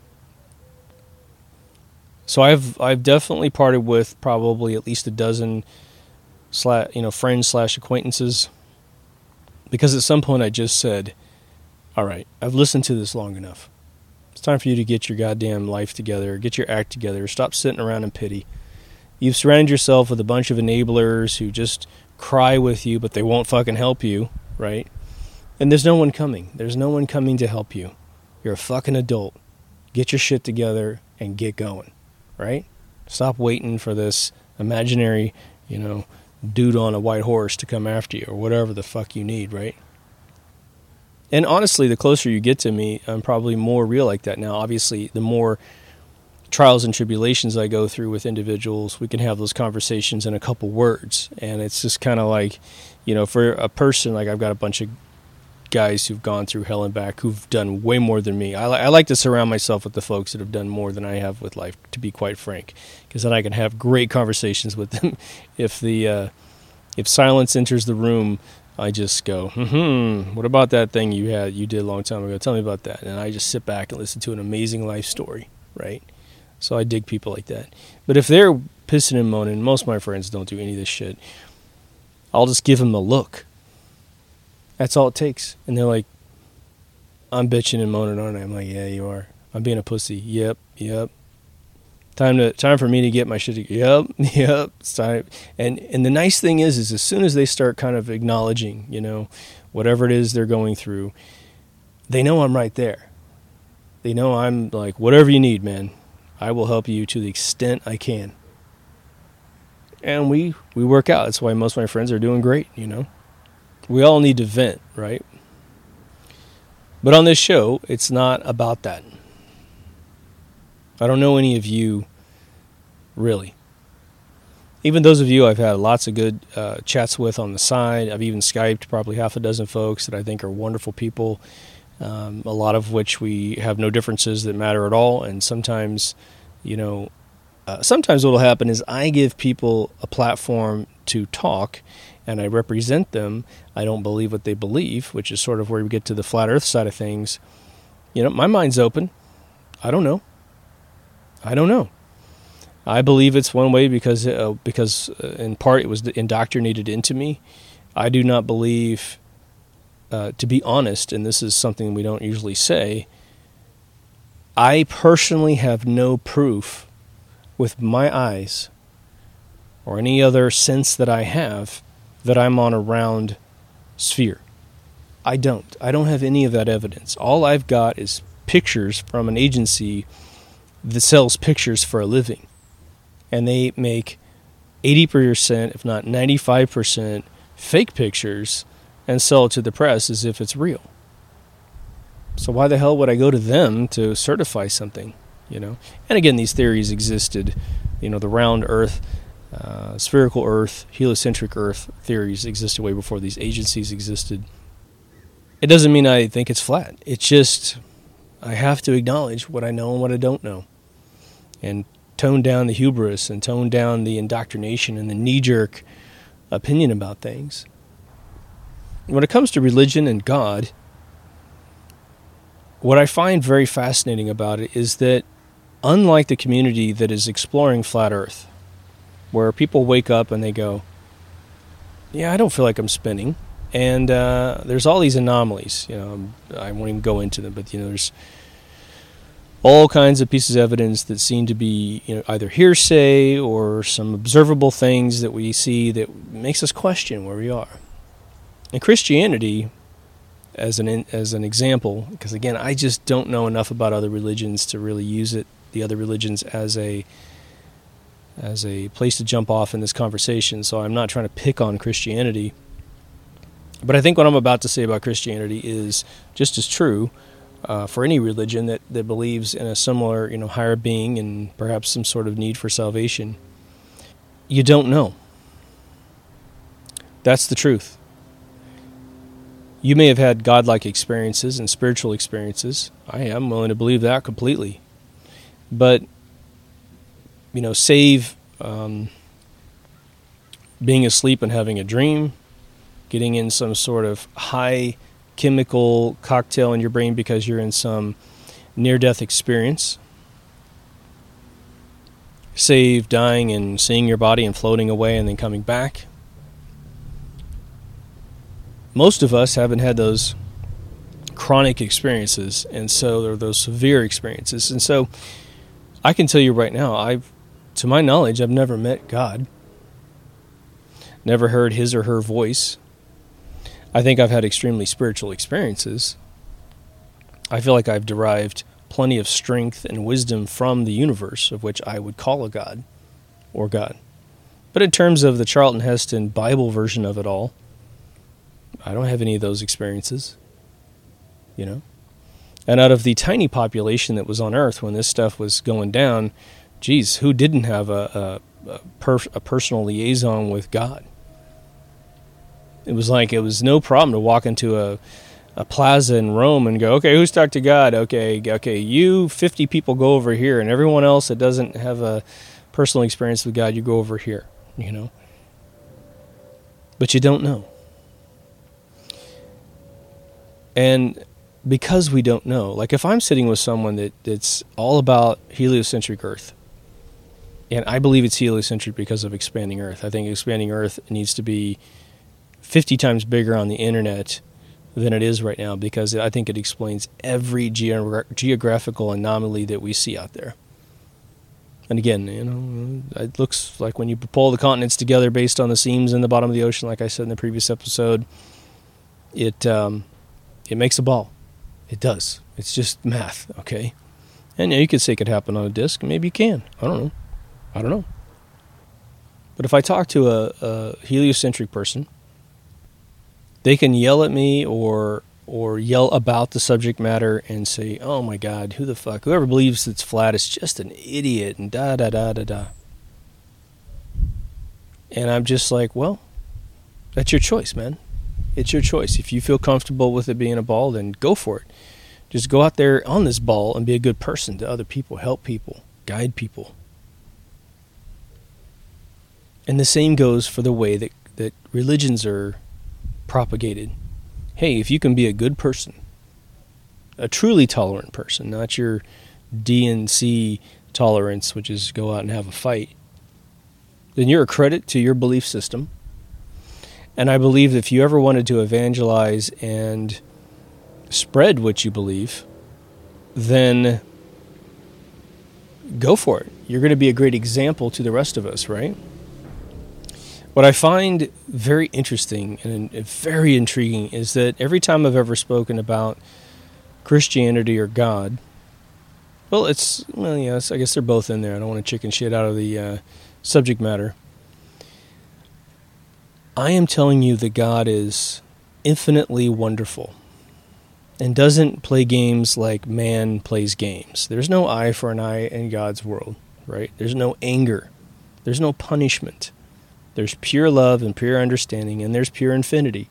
Speaker 1: So I've I've definitely parted with probably at least a dozen slash, you know, friends slash acquaintances, because at some point I just said, all right, I've listened to this long enough. It's time for you to get your goddamn life together, get your act together, stop sitting around in pity. You've surrounded yourself with a bunch of enablers who just cry with you, but they won't fucking help you, right? And there's no one coming. There's no one coming to help you. You're a fucking adult. Get your shit together and get going, right? Stop waiting for this imaginary, you know, dude on a white horse to come after you or whatever the fuck you need, right? And honestly, the closer you get to me, I'm probably more real like that now. Obviously, the more trials and tribulations I go through with individuals, we can have those conversations in a couple words. And it's just kind of like, you know, for a person, like I've got a bunch of guys who've gone through hell and back who've done way more than me. I, li- I like to surround myself with the folks that have done more than I have with life, to be quite frank, because then I can have great conversations with them. If the uh, if silence enters the room, I just go, hmm, what about that thing you had, you did a long time ago? Tell me about that. And I just sit back and listen to an amazing life story, right? So I dig people like that. But if they're pissing and moaning, most of my friends don't do any of this shit, I'll just give them a look. That's all it takes. And they're like, I'm bitching and moaning, aren't I? I'm like, yeah, you are. I'm being a pussy. Yep, yep. Time to time for me to get my shit together. Yep, yep. It's time. And and the nice thing is, is as soon as they start kind of acknowledging, you know, whatever it is they're going through, they know I'm right there. They know I'm like, whatever you need, man, I will help you to the extent I can. And we, we work out. That's why most of my friends are doing great, you know. We all need to vent, right? But on this show, it's not about that. I don't know any of you, really. Even those of you I've had lots of good uh, chats with on the side. I've even Skyped probably half a dozen folks that I think are wonderful people, um, a lot of which we have no differences that matter at all. And sometimes, you know, uh, sometimes what will happen is I give people a platform to talk, and I represent them. I don't believe what they believe, which is sort of where we get to the flat earth side of things. You know, my mind's open. I don't know. I don't know. I believe it's one way because uh, because uh, in part it was indoctrinated into me. I do not believe, uh, to be honest, and this is something we don't usually say, I personally have no proof with my eyes or any other sense that I have that I'm on a round sphere. I don't. I don't have any of that evidence. All I've got is pictures from an agency that sells pictures for a living. And they make eighty percent, if not ninety-five percent, fake pictures and sell it to the press as if it's real. So why the hell would I go to them to certify something, you know? And again, these theories existed, you know, the round earth, Uh, spherical Earth, heliocentric Earth theories existed way before these agencies existed. It doesn't mean I think it's flat. It's just I have to acknowledge what I know and what I don't know, and tone down the hubris and tone down the indoctrination and the knee-jerk opinion about things. When it comes to religion and God, what I find very fascinating about it is that unlike the community that is exploring flat Earth, where people wake up and they go, yeah, I don't feel like I'm spinning. And uh, there's all these anomalies. You know, I won't even go into them, but, you know, there's all kinds of pieces of evidence that seem to be, you know, either hearsay or some observable things that we see that makes us question where we are. And Christianity, as an as an example, because, again, I just don't know enough about other religions to really use it, the other religions, as a as a place to jump off in this conversation, so I'm not trying to pick on Christianity. But I think what I'm about to say about Christianity is just as true uh, for any religion that, that believes in a similar, you know, higher being and perhaps some sort of need for salvation. You don't know. That's the truth. You may have had godlike experiences and spiritual experiences. I am willing to believe that completely. But, you know, save um, being asleep and having a dream, getting in some sort of high chemical cocktail in your brain because you're in some near-death experience, save dying and seeing your body and floating away and then coming back. Most of us haven't had those chronic experiences, and so they're those severe experiences. And so I can tell you right now, I've, to my knowledge, I've never met God, never heard his or her voice. I think I've had extremely spiritual experiences. I feel like I've derived plenty of strength and wisdom from the universe, of which I would call a God or God. But in terms of the Charlton Heston Bible version of it all, I don't have any of those experiences, you know. And out of the tiny population that was on Earth when this stuff was going down, geez, who didn't have a a, a, per, a personal liaison with God? It was like it was no problem to walk into a, a plaza in Rome and go, okay, who's talked to God? Okay, okay, you fifty people go over here, and everyone else that doesn't have a personal experience with God, you go over here, you know. But you don't know. And because we don't know, like if I'm sitting with someone that, that's all about heliocentric Earth, and I believe it's heliocentric because of expanding Earth. I think expanding Earth needs to be fifty times bigger on the internet than it is right now, because I think it explains every geogra- geographical anomaly that we see out there. And again, you know, it looks like when you pull the continents together based on the seams in the bottom of the ocean, like I said in the previous episode, it um, it makes a ball. It does. It's just math, okay? And yeah, you could say it could happen on a disc. Maybe you can. I don't know. I don't know. But if I talk to a, a heliocentric person, they can yell at me or or yell about the subject matter and say, oh my God, who the fuck? Whoever believes it's flat is just an idiot and da da da da da. And I'm just like, well, that's your choice, man. It's your choice. If you feel comfortable with it being a ball, then go for it. Just go out there on this ball and be a good person to other people, help people, guide people. And the same goes for the way that, that religions are propagated. Hey, if you can be a good person, a truly tolerant person, not your D and C tolerance, which is go out and have a fight, then you're a credit to your belief system. And I believe that if you ever wanted to evangelize and spread what you believe, then go for it. You're going to be a great example to the rest of us, right? What I find very interesting and very intriguing is that every time I've ever spoken about Christianity or God, well, it's, well, yes, I guess they're both in there. I don't want to chicken shit out of the uh, subject matter. I am telling you that God is infinitely wonderful and doesn't play games like man plays games. There's no eye for an eye in God's world, right? There's no anger. There's no punishment. There's pure love and pure understanding, and there's pure infinity.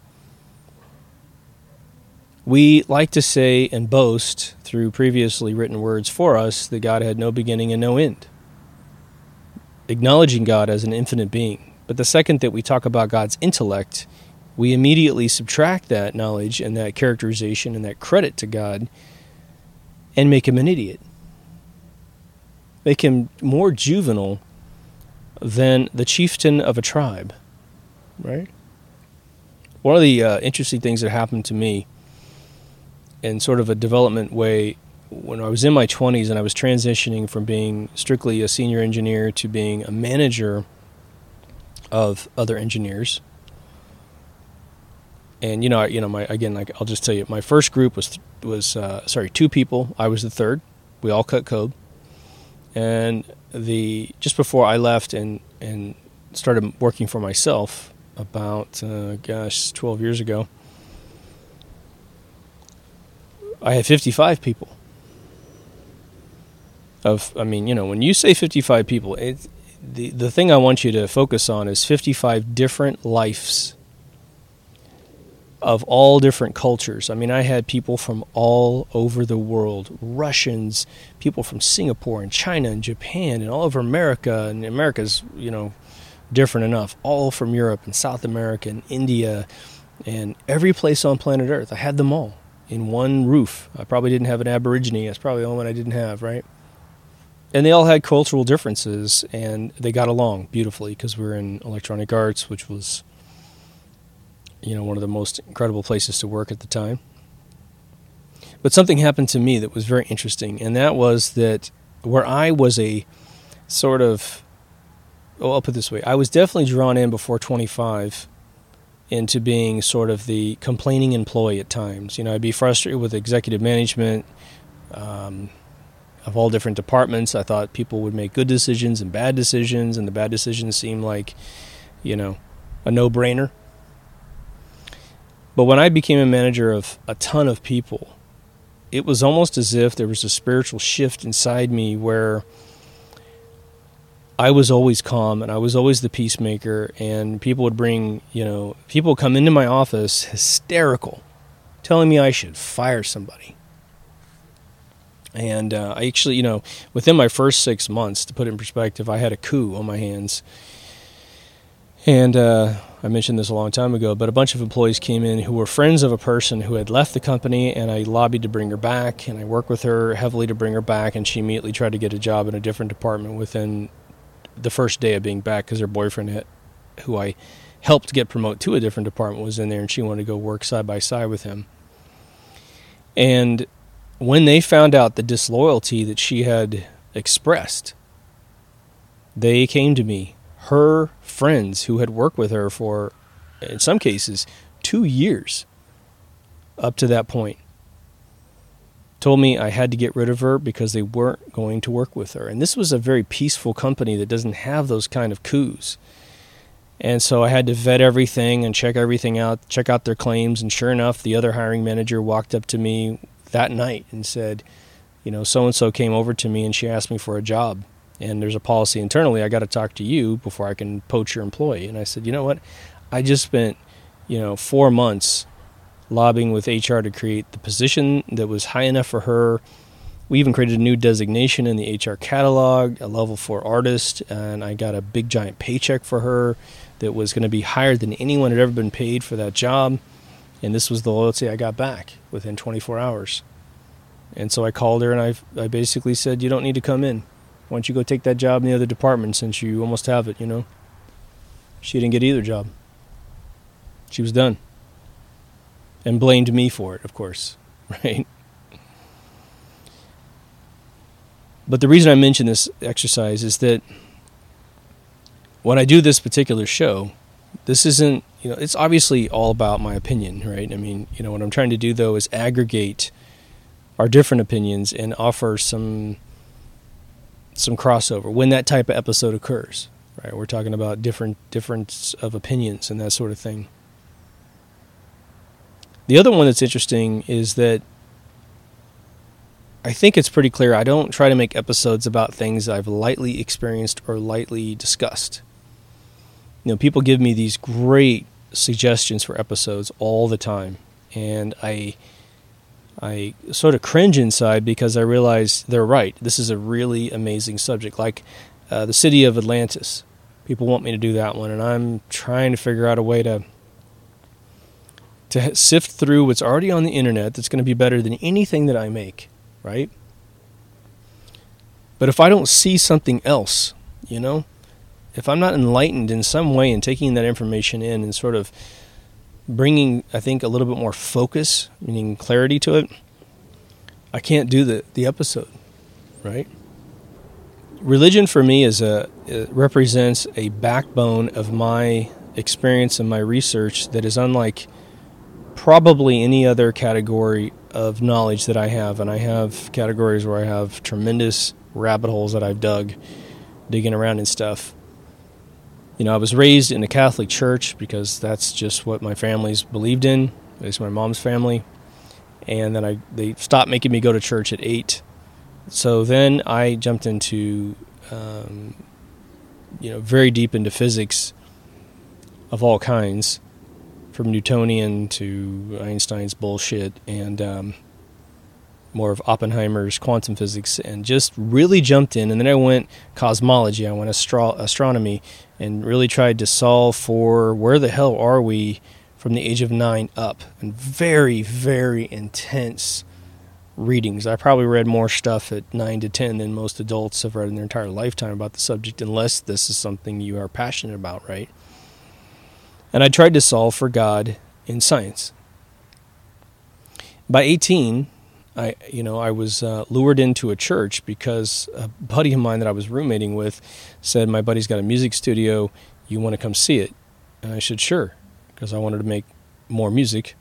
Speaker 1: We like to say and boast through previously written words for us that God had no beginning and no end, acknowledging God as an infinite being. But the second that we talk about God's intellect, we immediately subtract that knowledge and that characterization and that credit to God and make him an idiot. Make him more juvenile than the chieftain of a tribe, right? One of the uh, interesting things that happened to me in sort of a development way when I was in my twenties and I was transitioning from being strictly a senior engineer to being a manager of other engineers. And, you know, you know, my again, like I'll just tell you, my first group was, was uh, sorry, two people. I was the third. We all cut code. And the just before I left and, and started working for myself about, uh, gosh, twelve years ago, I had fifty-five people. Of, I mean, you know, when you say fifty-five people, it, the the thing I want you to focus on is fifty-five different lives of all different cultures. I mean, I had people from all over the world, Russians, people from Singapore and China and Japan and all over America, and America's, you know, different enough, all from Europe and South America and India and every place on planet Earth. I had them all in one roof. I probably didn't have an Aborigine. That's probably the only one I didn't have, right? And they all had cultural differences, and they got along beautifully because we were in electronic arts, which was, you know, one of the most incredible places to work at the time. But something happened to me that was very interesting, and that was that where I was a sort of, well, I'll put it this way, I was definitely drawn in before twenty-five into being sort of the complaining employee at times. You know, I'd be frustrated with executive management um, of all different departments. I thought people would make good decisions and bad decisions, and the bad decisions seemed like, you know, a no-brainer. But when I became a manager of a ton of people, it was almost as if there was a spiritual shift inside me where I was always calm and I was always the peacemaker, and people would bring, you know, people would come into my office hysterical, telling me I should fire somebody. And uh, I actually, you know, within my first six months, to put it in perspective, I had a coup on my hands. And uh, I mentioned this a long time ago, but a bunch of employees came in who were friends of a person who had left the company, and I lobbied to bring her back, and I worked with her heavily to bring her back, and she immediately tried to get a job in a different department within the first day of being back because her boyfriend, had, who I helped get promoted to a different department, was in there, and she wanted to go work side by side with him. And when they found out the disloyalty that she had expressed, they came to me. Her friends who had worked with her for, in some cases, two years up to that point, told me I had to get rid of her because they weren't going to work with her. And this was a very peaceful company that doesn't have those kind of coups. And so I had to vet everything and check everything out, check out their claims. And sure enough, the other hiring manager walked up to me that night and said, you know, so-and-so came over to me and she asked me for a job. And there's a policy internally, I got to talk to you before I can poach your employee. And I said, you know what? I just spent, you know, four months lobbying with H R to create the position that was high enough for her. We even created a new designation in the H R catalog, a level four artist, and I got a big giant paycheck for her that was going to be higher than anyone had ever been paid for that job. And this was the loyalty I got back within twenty-four hours. And so I called her and I I basically said, you don't need to come in. Why don't you go take that job in the other department since you almost have it, you know? She didn't get either job. She was done. And blamed me for it, of course, right? But the reason I mention this exercise is that when I do this particular show, this isn't, you know, it's obviously all about my opinion, right? I mean, you know, what I'm trying to do, though, is aggregate our different opinions and offer some some crossover when that type of episode occurs, right? We're talking about different difference of opinions and that sort of thing. The other one that's interesting is that I think it's pretty clear I don't try to make episodes about things I've lightly experienced or lightly discussed. You know, people give me these great suggestions for episodes all the time, and I I sort of cringe inside because I realize they're right. This is a really amazing subject, like uh, the city of Atlantis. People want me to do that one, and I'm trying to figure out a way to to sift through what's already on the internet that's going to be better than anything that I make, right? But if I don't see something else, you know, if I'm not enlightened in some way in taking that information in and sort of bringing, I think, a little bit more focus, meaning clarity to it, I can't do the, the episode, right? Religion for me is a it represents a backbone of my experience and my research that is unlike probably any other category of knowledge that I have. And I have categories where I have tremendous rabbit holes that I've dug, digging around and stuff. You know, I was raised in a Catholic church because that's just what my family's believed in, at least my mom's family. And then I they stopped making me go to church at eight. So then I jumped into, um, you know, very deep into physics of all kinds. from Newtonian to Einstein's bullshit and um, more of Oppenheimer's quantum physics, and just really jumped in. And then I went cosmology, I went astro- astronomy, and really tried to solve for where the hell are we from the age of nine up. And very, very intense readings. I probably read more stuff at nine to ten than most adults have read in their entire lifetime about the subject, unless this is something you are passionate about, right? And I tried to solve for God in science. By eighteen, I, you know, I was uh, lured into a church because a buddy of mine that I was roommating with said, my buddy's got a music studio, you want to come see it? And I said, sure, because I wanted to make more music.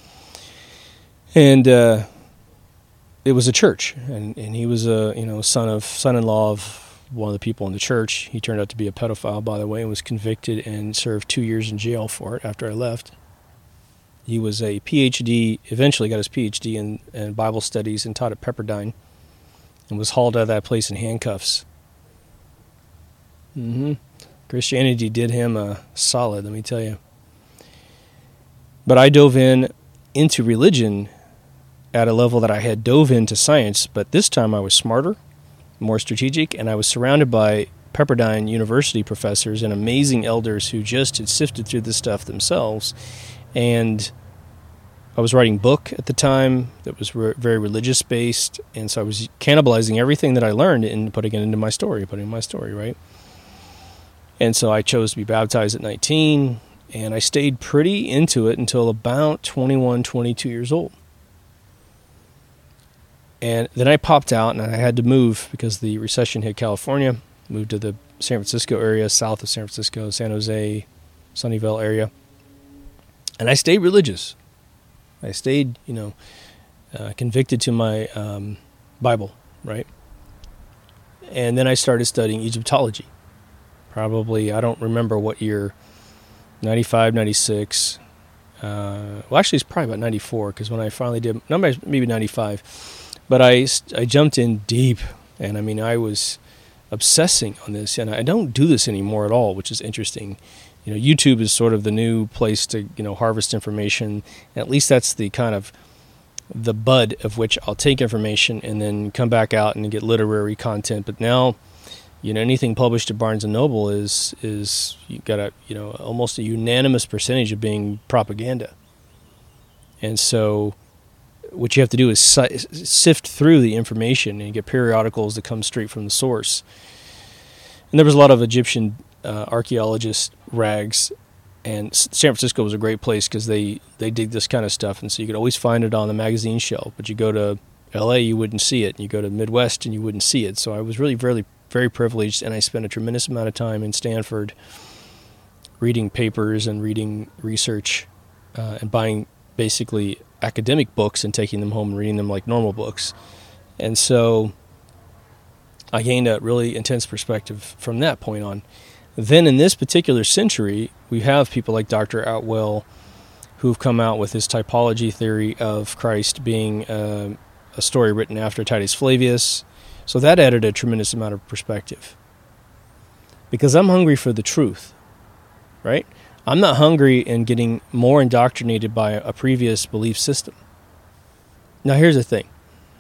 Speaker 1: And uh, it was a church, and, and he was a, you know, son of, son-in-law of one of the people in the church. He turned out to be a pedophile, by the way, and was convicted and served two years in jail for it after I left. He was a P H D, eventually got his P H D in, in Bible studies and taught at Pepperdine, and was hauled out of that place in handcuffs. Mm-hmm. Christianity did him a solid, let me tell you. But I dove in into religion at a level that I had dove into science, but this time I was smarter, more strategic, and I was surrounded by Pepperdine University professors and amazing elders who just had sifted through this stuff themselves. And I was writing a book at the time that was re- very religious-based, and so I was cannibalizing everything that I learned and putting it into my story, putting in my story, right? And so I chose to be baptized at nineteen, and I stayed pretty into it until about twenty-one, twenty-two years old. And then I popped out, and I had to move because the recession hit California, moved to the San Francisco area, south of San Francisco, San Jose, Sunnyvale area. And I stayed religious. I stayed, you know, uh, convicted to my um, Bible, right? And then I started studying Egyptology. Probably, I don't remember what year, ninety-five, ninety-six. Uh, well, actually, it's probably about ninety-four, because when I finally did, maybe ninety-five. But I, I jumped in deep, and I mean, I was obsessing on this, and I don't do this anymore at all, which is interesting. You know, YouTube is sort of the new place to, you know, harvest information. And at least that's the kind of the bud of which I'll take information and then come back out and get literary content. But now, you know, anything published at Barnes and Noble is is you got a, you know, almost a unanimous percentage of being propaganda. And so what you have to do is sift through the information and get periodicals that come straight from the source. And there was a lot of Egyptian uh, archaeologist rags, and San Francisco was a great place because they, they dig this kind of stuff, and so you could always find it on the magazine shelf. But you go to L A, you wouldn't see it, and you go to Midwest, and you wouldn't see it. So I was really very, very privileged, and I spent a tremendous amount of time in Stanford reading papers and reading research uh, and buying basically academic books and taking them home and reading them like normal books. And so I gained a really intense perspective from that point on. Then in this particular century, we have people like Doctor Outwell who've come out with this typology theory of Christ being uh, a story written after Titus Flavius. So that added a tremendous amount of perspective. Because I'm hungry for the truth, right? I'm not hungry in getting more indoctrinated by a previous belief system. Now here's the thing.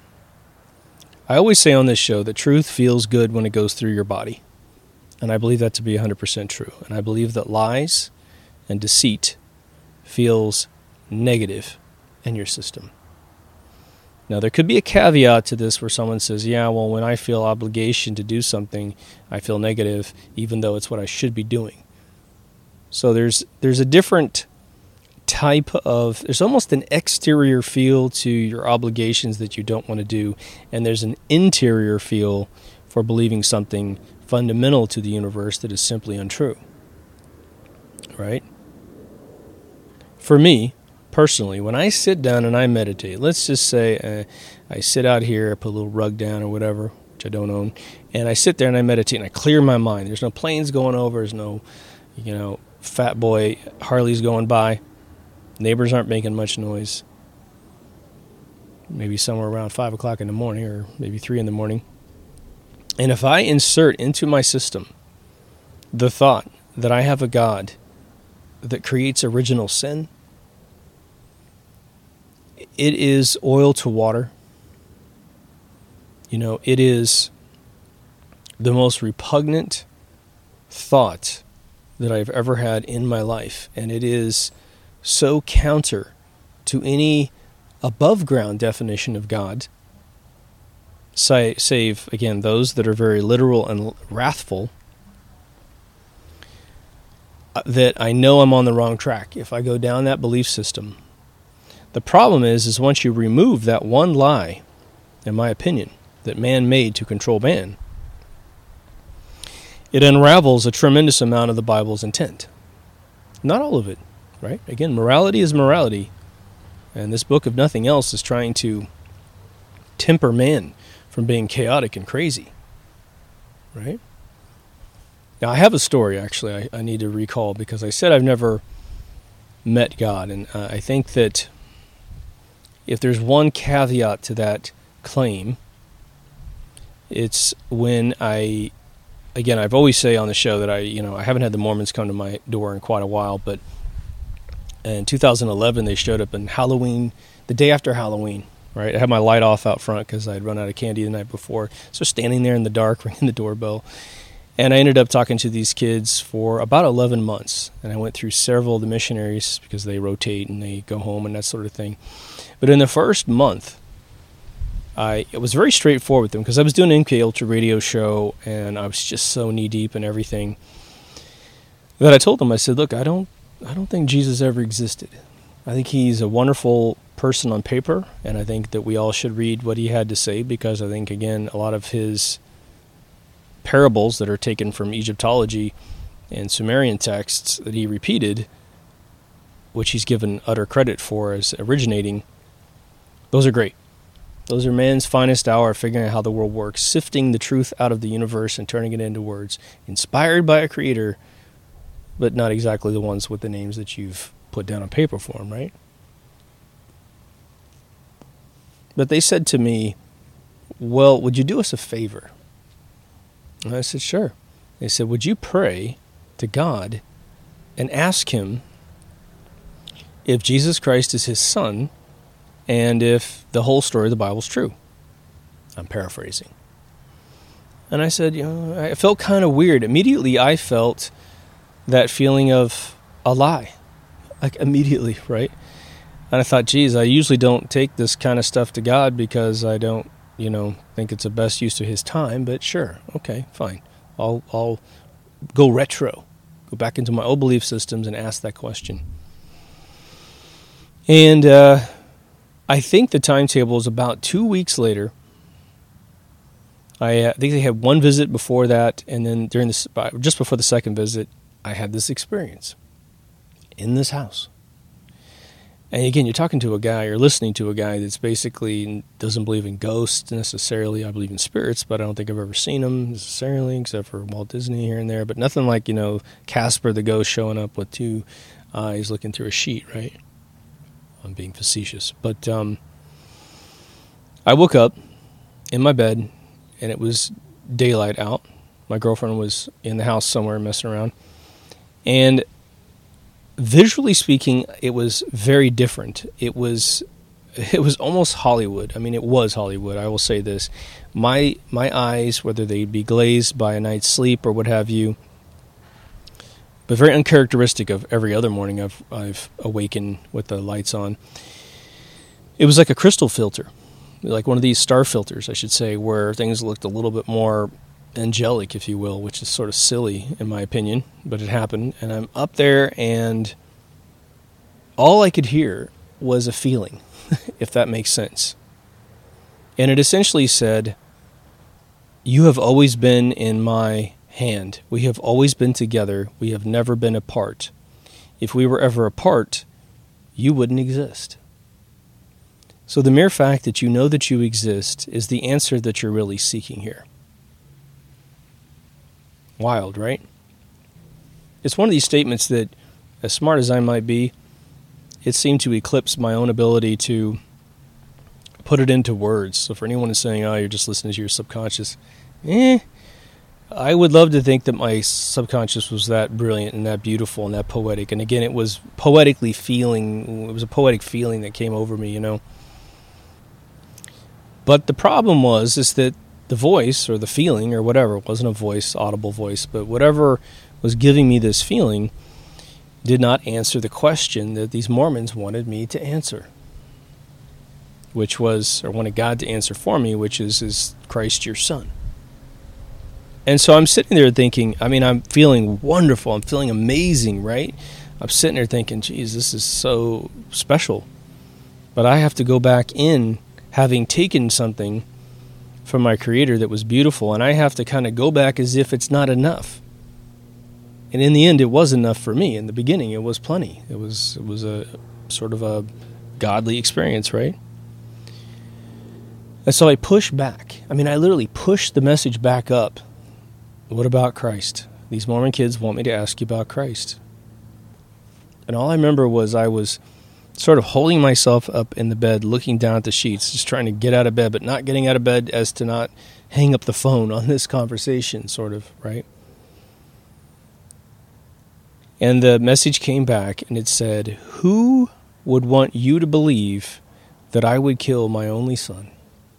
Speaker 1: I always say on this show that truth feels good when it goes through your body. And I believe that to be one hundred percent true. And I believe that lies and deceit feels negative in your system. Now, there could be a caveat to this where someone says, yeah, well, when I feel obligation to do something, I feel negative, even though it's what I should be doing. So there's there's a different type of, there's almost an exterior feel to your obligations that you don't want to do, and there's an interior feel for believing something fundamental to the universe that is simply untrue. Right? For me, personally, when I sit down and I meditate, let's just say uh, I sit out here, I put a little rug down or whatever, which I don't own, and I sit there and I meditate and I clear my mind. There's no planes going over, there's no, you know, fat boy Harleys going by. Neighbors aren't making much noise. Maybe somewhere around five o'clock in the morning or maybe three in the morning. And if I insert into my system the thought that I have a God that creates original sin, it is oil to water. You know, it is the most repugnant thought that I've ever had in my life. And it is so counter to any above ground definition of God, save, again, those that are very literal and wrathful, that I know I'm on the wrong track if I go down that belief system. The problem is, is once you remove that one lie, in my opinion, that man made to control man, it unravels a tremendous amount of the Bible's intent. Not all of it, right? Again, morality is morality. And this book, if nothing else, is trying to temper man from being chaotic and crazy, right? Now, I have a story, actually, I, I need to recall, because I said I've never met God, and uh, I think that if there's one caveat to that claim, it's when I, again, I've always say on the show that I, you know, I haven't had the Mormons come to my door in quite a while, but in two thousand eleven, they showed up in Halloween, the day after Halloween, right? I had my light off out front because I'd run out of candy the night before, so standing there in the dark, ringing the doorbell. And I ended up talking to these kids for about eleven months. And I went through several of the missionaries because they rotate and they go home and that sort of thing. But in the first month, I it was very straightforward with them because I was doing an M K Ultra radio show and I was just so knee-deep in everything that I told them, I said, look, I don't, I don't think Jesus ever existed. I think he's a wonderful person on paper, and I think that we all should read what he had to say because I think, again, a lot of his parables that are taken from Egyptology and Sumerian texts that he repeated, which he's given utter credit for as originating, those are great. Those are man's finest hour figuring out how the world works, sifting the truth out of the universe and turning it into words, inspired by a creator, but not exactly the ones with the names that you've put down on paper for him, right? But they said to me, well, would you do us a favor? And I said, sure. They said, would you pray to God and ask him if Jesus Christ is his son and if the whole story of the Bible is true? I'm paraphrasing. And I said, you know, I felt kind of weird. Immediately I felt that feeling of a lie. Like immediately, right? And I thought, geez, I usually don't take this kind of stuff to God because I don't, you know, think it's the best use of his time, but sure, okay, fine. I'll I'll go retro, go back into my old belief systems and ask that question. And uh, I think the timetable is about two weeks later. I uh, think they had one visit before that, and then during this, just before the second visit, I had this experience in this house. And again, you're talking to a guy, you're listening to a guy that's basically doesn't believe in ghosts necessarily. I believe in spirits, but I don't think I've ever seen them necessarily, except for Walt Disney here and there. But nothing like, you know, Casper the ghost showing up with two eyes looking through a sheet, right? I'm being facetious. But um, I woke up in my bed, and it was daylight out. My girlfriend was in the house somewhere messing around. And visually speaking, it was very different. It was it was almost Hollywood. I mean, it was Hollywood, I will say this. My my eyes, whether they be glazed by a night's sleep or what have you, but very uncharacteristic of every other morning I've I've awakened with the lights on. It was like a crystal filter, like one of these star filters, I should say, where things looked a little bit more angelic, if you will, which is sort of silly in my opinion, but it happened. And I'm up there, and all I could hear was a feeling, if that makes sense. And it essentially said, you have always been in my hand. We have always been together. We have never been apart. If we were ever apart, you wouldn't exist. So the mere fact that you know that you exist is the answer that you're really seeking here. Wild, right? It's one of these statements that, as smart as I might be, it seemed to eclipse my own ability to put it into words. So for anyone who's saying, oh, you're just listening to your subconscious, eh, I would love to think that my subconscious was that brilliant and that beautiful and that poetic. And again, it was poetically feeling, it was a poetic feeling that came over me, you know. But the problem was is that the voice or the feeling or whatever, it wasn't a voice, audible voice, but whatever was giving me this feeling did not answer the question that these Mormons wanted me to answer, which was, or wanted God to answer for me, which is, is Christ your son? And so I'm sitting there thinking, I mean, I'm feeling wonderful. I'm feeling amazing, right? I'm sitting there thinking, geez, this is so special. But I have to go back in, having taken something from my Creator that was beautiful, and I have to kind of go back as if it's not enough. And in the end, it was enough for me. In the beginning, it was plenty. It was it was a sort of a godly experience, right? And so I pushed back. I mean, I literally pushed the message back up. What about Christ? These Mormon kids want me to ask you about Christ. And all I remember was I was sort of holding myself up in the bed, looking down at the sheets, just trying to get out of bed, but not getting out of bed as to not hang up the phone on this conversation, sort of, right? And the message came back, and it said, who would want you to believe that I would kill my only son?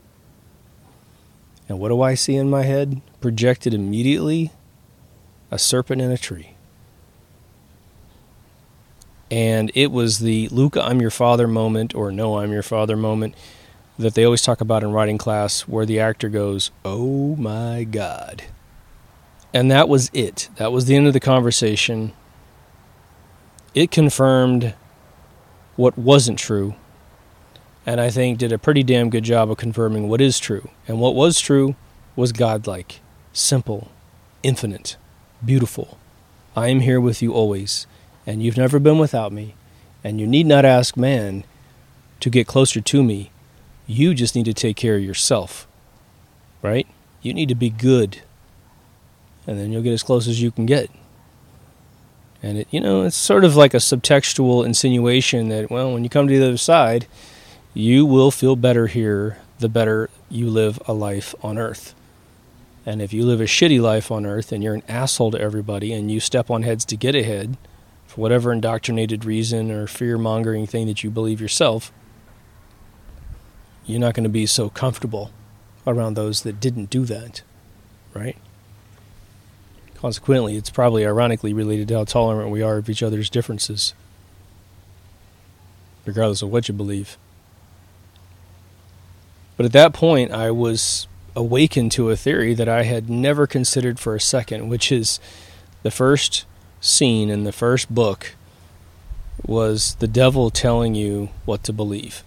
Speaker 1: And what do I see in my head? Projected immediately, a serpent in a tree. And it was the Luke, I'm your father moment, or no, I'm your father moment, that they always talk about in writing class, where the actor goes, oh my God. And that was it. That was the end of the conversation. It confirmed what wasn't true, and I think did a pretty damn good job of confirming what is true. And what was true was godlike, simple, infinite, beautiful. I am here with you always, and you've never been without me, and you need not ask man to get closer to me. You just need to take care of yourself, right? You need to be good, and then you'll get as close as you can get. And, it, you know, it's sort of like a subtextual insinuation that, well, when you come to the other side, you will feel better here the better you live a life on earth. And if you live a shitty life on earth and you're an asshole to everybody and you step on heads to get ahead for whatever indoctrinated reason or fear-mongering thing that you believe yourself, you're not going to be so comfortable around those that didn't do that, right? Consequently, it's probably ironically related to how tolerant we are of each other's differences, regardless of what you believe. But at that point, I was awakened to a theory that I had never considered for a second, which is the first scene in the first book was the devil telling you what to believe.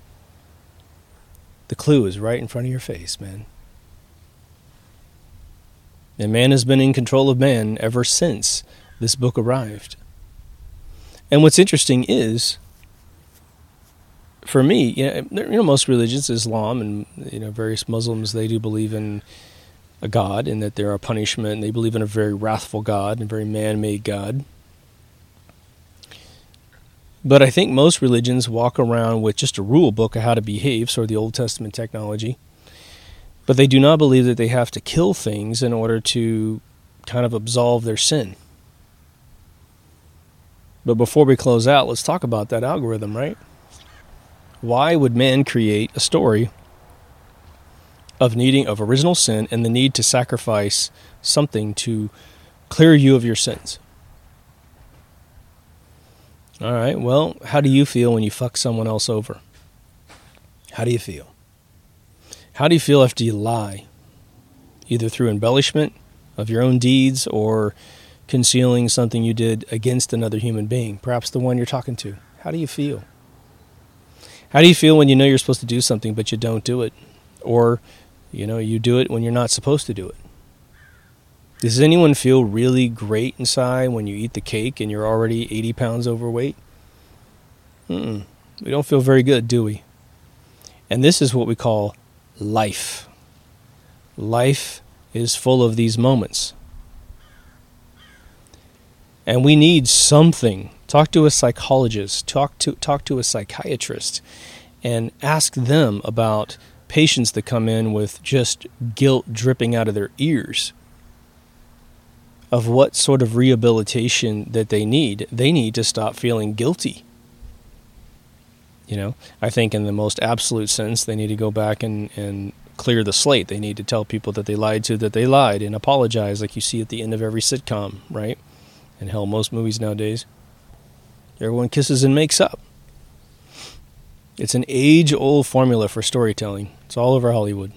Speaker 1: The clue is right in front of your face, man. And man has been in control of man ever since this book arrived. And what's interesting is, for me, you know, you know, most religions, Islam and you know various Muslims, they do believe in a God and that there are punishment, and they believe in a very wrathful God and a very man-made God. But I think most religions walk around with just a rule book of how to behave, sort of the Old Testament technology. But they do not believe that they have to kill things in order to kind of absolve their sin. But before we close out, let's talk about that algorithm, right? Why would man create a story of needing of original sin and the need to sacrifice something to clear you of your sins? All right, well, how do you feel when you fuck someone else over? How do you feel? How do you feel after you lie, either through embellishment of your own deeds or concealing something you did against another human being, perhaps the one you're talking to? How do you feel? How do you feel when you know you're supposed to do something but you don't do it? Or, you know, you do it when you're not supposed to do it? Does anyone feel really great inside when you eat the cake and you're already eighty pounds overweight? Mm-mm. We don't feel very good, do we? And this is what we call life. Life is full of these moments. And we need something. Talk to a psychologist, talk to talk to a psychiatrist, and ask them about patients that come in with just guilt dripping out of their ears of what sort of rehabilitation that they need. They need to stop feeling guilty. You know, I think in the most absolute sense, they need to go back and, and clear the slate. They need to tell people that they lied to that they lied and apologize, like you see at the end of every sitcom, right? And hell, most movies nowadays. Everyone kisses and makes up. It's an age-old formula for storytelling. It's all over Hollywood.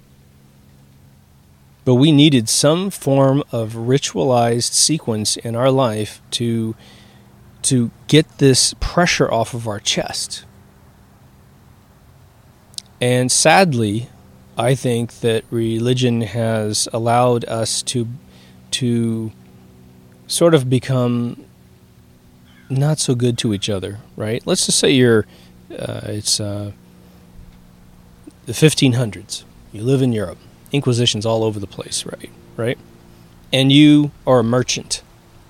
Speaker 1: But we needed some form of ritualized sequence in our life to, to get this pressure off of our chest. And sadly, I think that religion has allowed us to to sort of become not so good to each other, right? Let's just say you're, uh, it's uh, the fifteen hundreds. You live in Europe. Inquisition's all over the place, right? Right? And you are a merchant.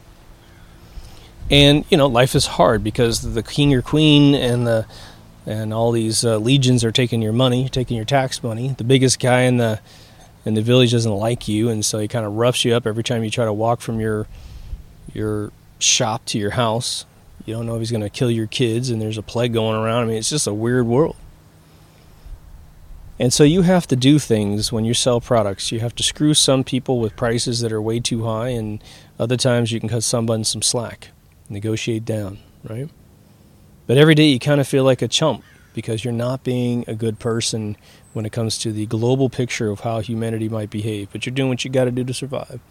Speaker 1: And, you know, life is hard because the king or queen and the and all these uh, legions are taking your money, taking your tax money. The biggest guy in the in the village doesn't like you, and so he kind of roughs you up every time you try to walk from your your shop to your house. You don't know if he's going to kill your kids, and there's a plague going around. I mean, it's just a weird world. And so you have to do things when you sell products. You have to screw some people with prices that are way too high, and other times you can cut someone some slack, negotiate down, right? But every day you kind of feel like a chump because you're not being a good person when it comes to the global picture of how humanity might behave. But you're doing what you got to do to survive.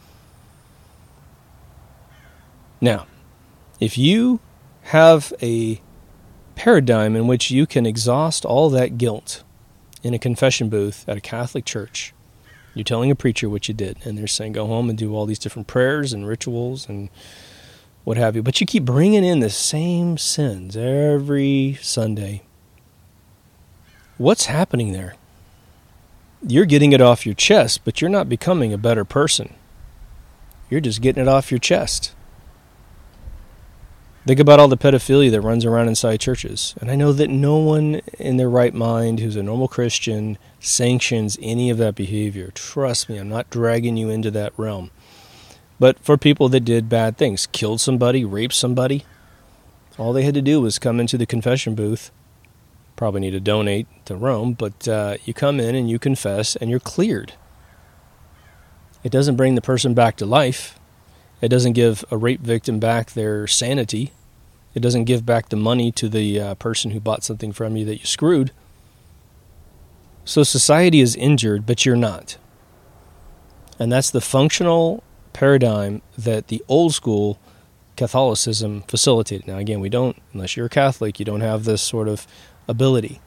Speaker 1: Now, if you have a paradigm in which you can exhaust all that guilt in a confession booth at a Catholic church, you're telling a preacher what you did, and they're saying go home and do all these different prayers and rituals and what have you, but you keep bringing in the same sins every Sunday. What's happening there? You're getting it off your chest, but you're not becoming a better person. You're just getting it off your chest. Think about all the pedophilia that runs around inside churches. And I know that no one in their right mind who's a normal Christian sanctions any of that behavior. Trust me, I'm not dragging you into that realm. But for people that did bad things, killed somebody, raped somebody, all they had to do was come into the confession booth. Probably need to donate to Rome, but uh, you come in and you confess and you're cleared. It doesn't bring the person back to life. It doesn't give a rape victim back their sanity. It doesn't give back the money to the uh, person who bought something from you that you screwed. So society is injured, but you're not. And that's the functional paradigm that the old school Catholicism facilitated. Now, again, we don't, unless you're a Catholic, you don't have this sort of ability.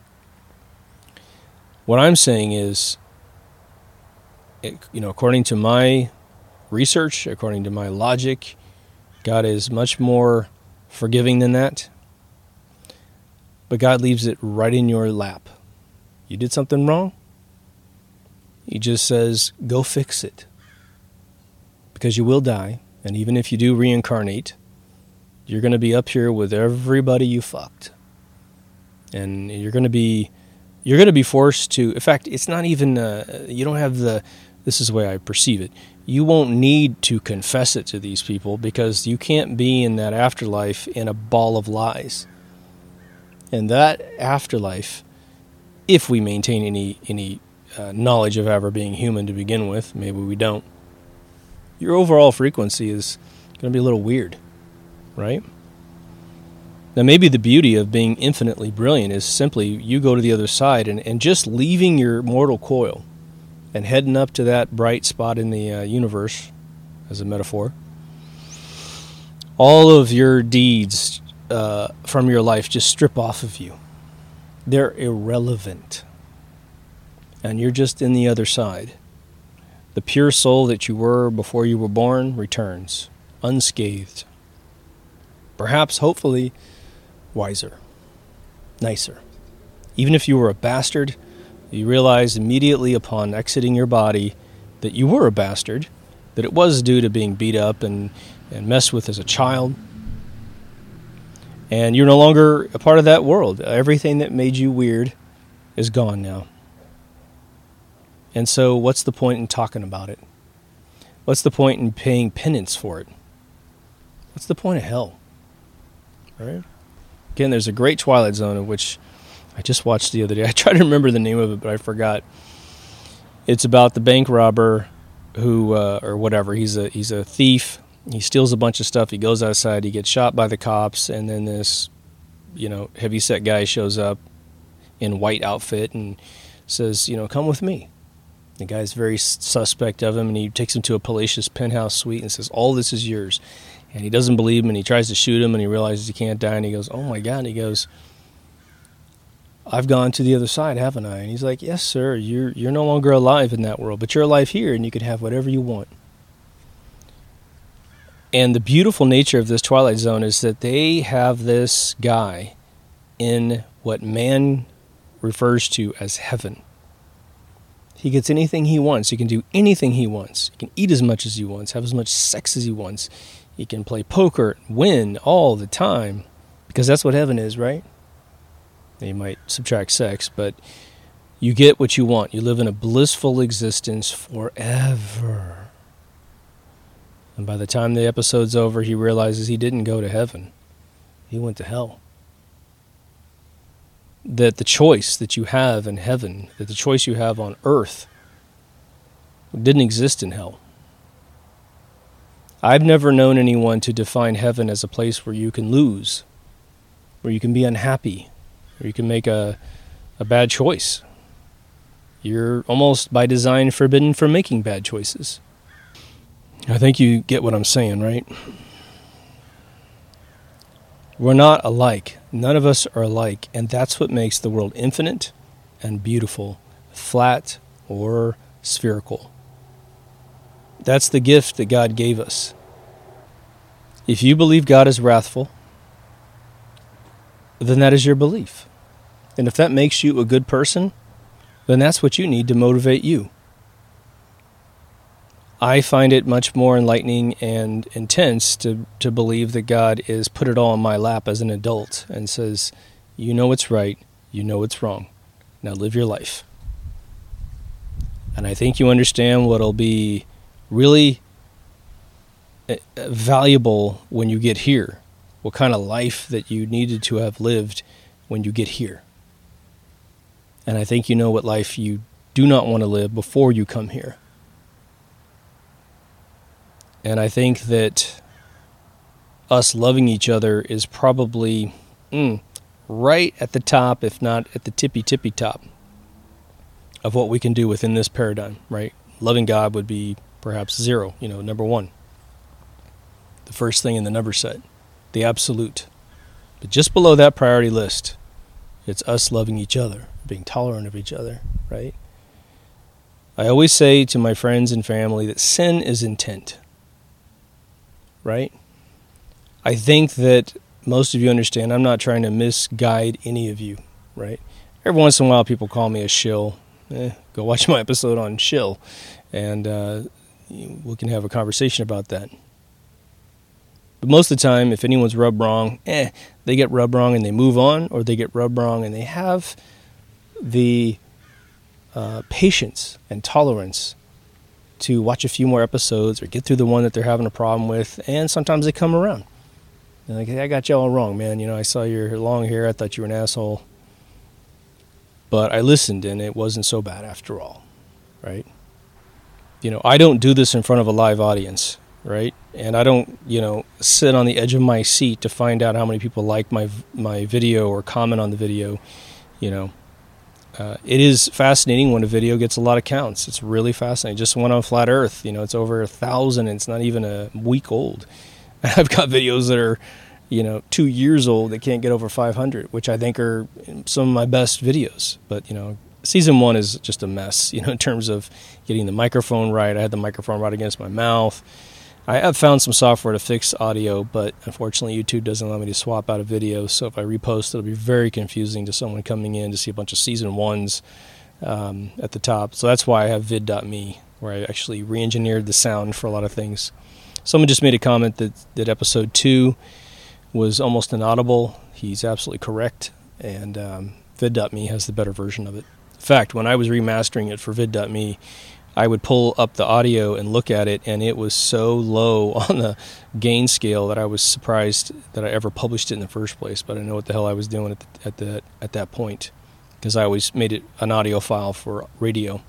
Speaker 1: What I'm saying is, it, you know, according to my research, according to my logic, God is much more forgiving than that. But God leaves it right in your lap. You did something wrong? He just says, go fix it. Because you will die, and even if you do reincarnate, you're going to be up here with everybody you fucked. And you're going to be you're going to be forced to, in fact, it's not even, uh, you don't have the, this is the way I perceive it, you won't need to confess it to these people because you can't be in that afterlife in a ball of lies. And that afterlife, if we maintain any, any uh, knowledge of ever being human to begin with, maybe we don't, your overall frequency is going to be a little weird, right? Now, maybe the beauty of being infinitely brilliant is simply you go to the other side and, and just leaving your mortal coil and heading up to that bright spot in the uh, universe, as a metaphor. All of your deeds uh, from your life just strip off of you. They're irrelevant. And you're just in the other side. The pure soul that you were before you were born returns, unscathed. Perhaps, hopefully, wiser, nicer. Even if you were a bastard, you realize immediately upon exiting your body that you were a bastard, that it was due to being beat up and, and messed with as a child. And you're no longer a part of that world. Everything that made you weird is gone now. And so what's the point in talking about it? What's the point in paying penance for it? What's the point of hell? Right? Again, there's a great Twilight Zone of which I just watched the other day. I tried to remember the name of it, but I forgot. It's about the bank robber who, uh, or whatever. He's a he's a thief. He steals a bunch of stuff. He goes outside. He gets shot by the cops, and then this, you know, heavyset guy shows up in white outfit and says, you know, come with me. The guy's very suspect of him, and he takes him to a palatial penthouse suite and says, all this is yours. And he doesn't believe him, and he tries to shoot him, and he realizes he can't die, and he goes, oh my God. And he goes, I've gone to the other side, haven't I? And he's like, yes, sir, you're you're no longer alive in that world, but you're alive here, and you can have whatever you want. And the beautiful nature of this Twilight Zone is that they have this guy in what man refers to as heaven. He gets anything he wants. He can do anything he wants. He can eat as much as he wants, have as much sex as he wants. He can play poker, win all the time, because that's what heaven is, right? You might subtract sex, but you get what you want. You live in a blissful existence forever. And by the time the episode's over, he realizes he didn't go to heaven. He went to hell. That the choice that you have in heaven, that the choice you have on earth, didn't exist in hell. I've never known anyone to define heaven as a place where you can lose, where you can be unhappy, where you can make a, a bad choice. You're almost by design forbidden from making bad choices. I think you get what I'm saying, right? We're not alike. None of us are alike, and that's what makes the world infinite and beautiful, flat or spherical. That's the gift that God gave us. If you believe God is wrathful, then that is your belief. And if that makes you a good person, then that's what you need to motivate you. I find it much more enlightening and intense to, to believe that God is put it all in my lap as an adult and says, you know what's right, you know what's wrong. Now live your life. And I think you understand what'll be really valuable when you get here, what kind of life that you needed to have lived when you get here. And I think you know what life you do not want to live before you come here. And I think that us loving each other is probably mm, right at the top, if not at the tippy, tippy top of what we can do within this paradigm, right? Loving God would be perhaps zero, you know, number one. The first thing in the number set, the absolute. But just below that priority list, it's us loving each other, being tolerant of each other, right? I always say to my friends and family that sin is intent. Right? I think that most of you understand I'm not trying to misguide any of you, right? Every once in a while people call me a shill. Eh, go watch my episode on shill, and uh, we can have a conversation about that. But most of the time, if anyone's rubbed wrong, eh, they get rubbed wrong and they move on, or they get rubbed wrong and they have the uh, patience and tolerance to watch a few more episodes or get through the one that they're having a problem with, and sometimes they come around. They're like, hey, I got you all wrong, man. You know, I saw your long hair. I thought you were an asshole. But I listened, and it wasn't so bad after all, right? You know, I don't do this in front of a live audience, right? And I don't, you know, sit on the edge of my seat to find out how many people like my my video or comment on the video, you know. Uh, it is fascinating when a video gets a lot of counts. It's really fascinating. Just went on Flat Earth. You know, it's over a thousand, and it's not even a week old. I've got videos that are, you know, two years old that can't get over five hundred, which I think are some of my best videos. But, you know, season one is just a mess, you know, in terms of getting the microphone right. I had the microphone right against my mouth. I have found some software to fix audio, but unfortunately YouTube doesn't allow me to swap out a video. So if I repost, it'll be very confusing to someone coming in to see a bunch of season ones um, at the top. So that's why I have vid dot me, where I actually re-engineered the sound for a lot of things. Someone just made a comment that, that episode two was almost inaudible. He's absolutely correct, and um, vid dot me has the better version of it. In fact, when I was remastering it for vid dot me, I would pull up the audio and look at it, and it was so low on the gain scale that I was surprised that I ever published it in the first place. But I know what the hell I was doing at the, at the at that point, because I always made it an audio file for radio.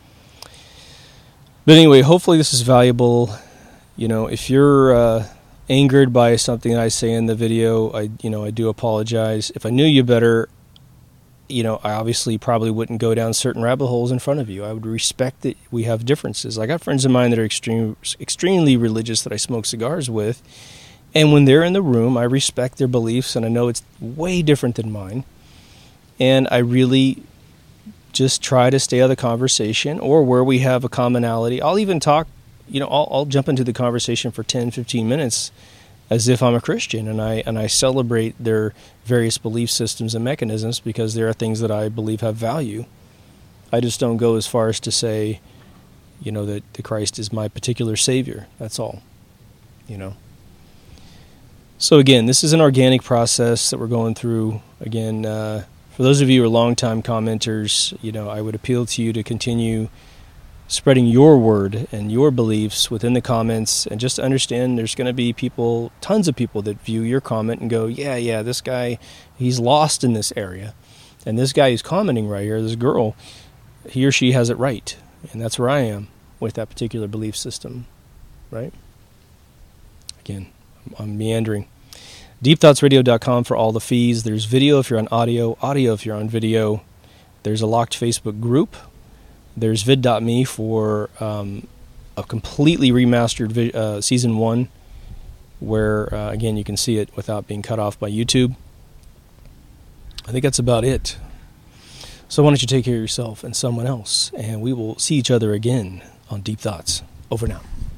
Speaker 1: But anyway, hopefully this is valuable. You know, if you're uh, angered by something I say in the video, I you know I do apologize. If I knew you better, you know, I obviously probably wouldn't go down certain rabbit holes in front of you. I would respect that we have differences. I got friends of mine that are extreme, extremely religious that I smoke cigars with, and when they're in the room, I respect their beliefs, and I know it's way different than mine, and I really just try to stay out of the conversation, or where we have a commonality. I'll even talk, you know, I'll, I'll jump into the conversation for ten, fifteen minutes as if I'm a Christian, and I and I celebrate their various belief systems and mechanisms, because there are things that I believe have value. I just don't go as far as to say, you know, that the Christ is my particular Savior. That's all, you know. So again, this is an organic process that we're going through. Again, uh, for those of you who are longtime commenters, you know, I would appeal to you to continue spreading your word and your beliefs within the comments, and just understand there's going to be people, tons of people that view your comment and go, yeah, yeah, this guy, he's lost in this area. And this guy who's commenting right here, this girl, he or she has it right. And that's where I am with that particular belief system, right? Again, I'm meandering. deep thoughts radio dot com for all the fees. There's video if you're on audio, audio if you're on video. There's a locked Facebook group. There's vid dot me for um, a completely remastered vi- uh, season one, where, uh, again, you can see it without being cut off by YouTube. I think that's about it. So why don't you take care of yourself and someone else, and we will see each other again on Deep Thoughts. Over now.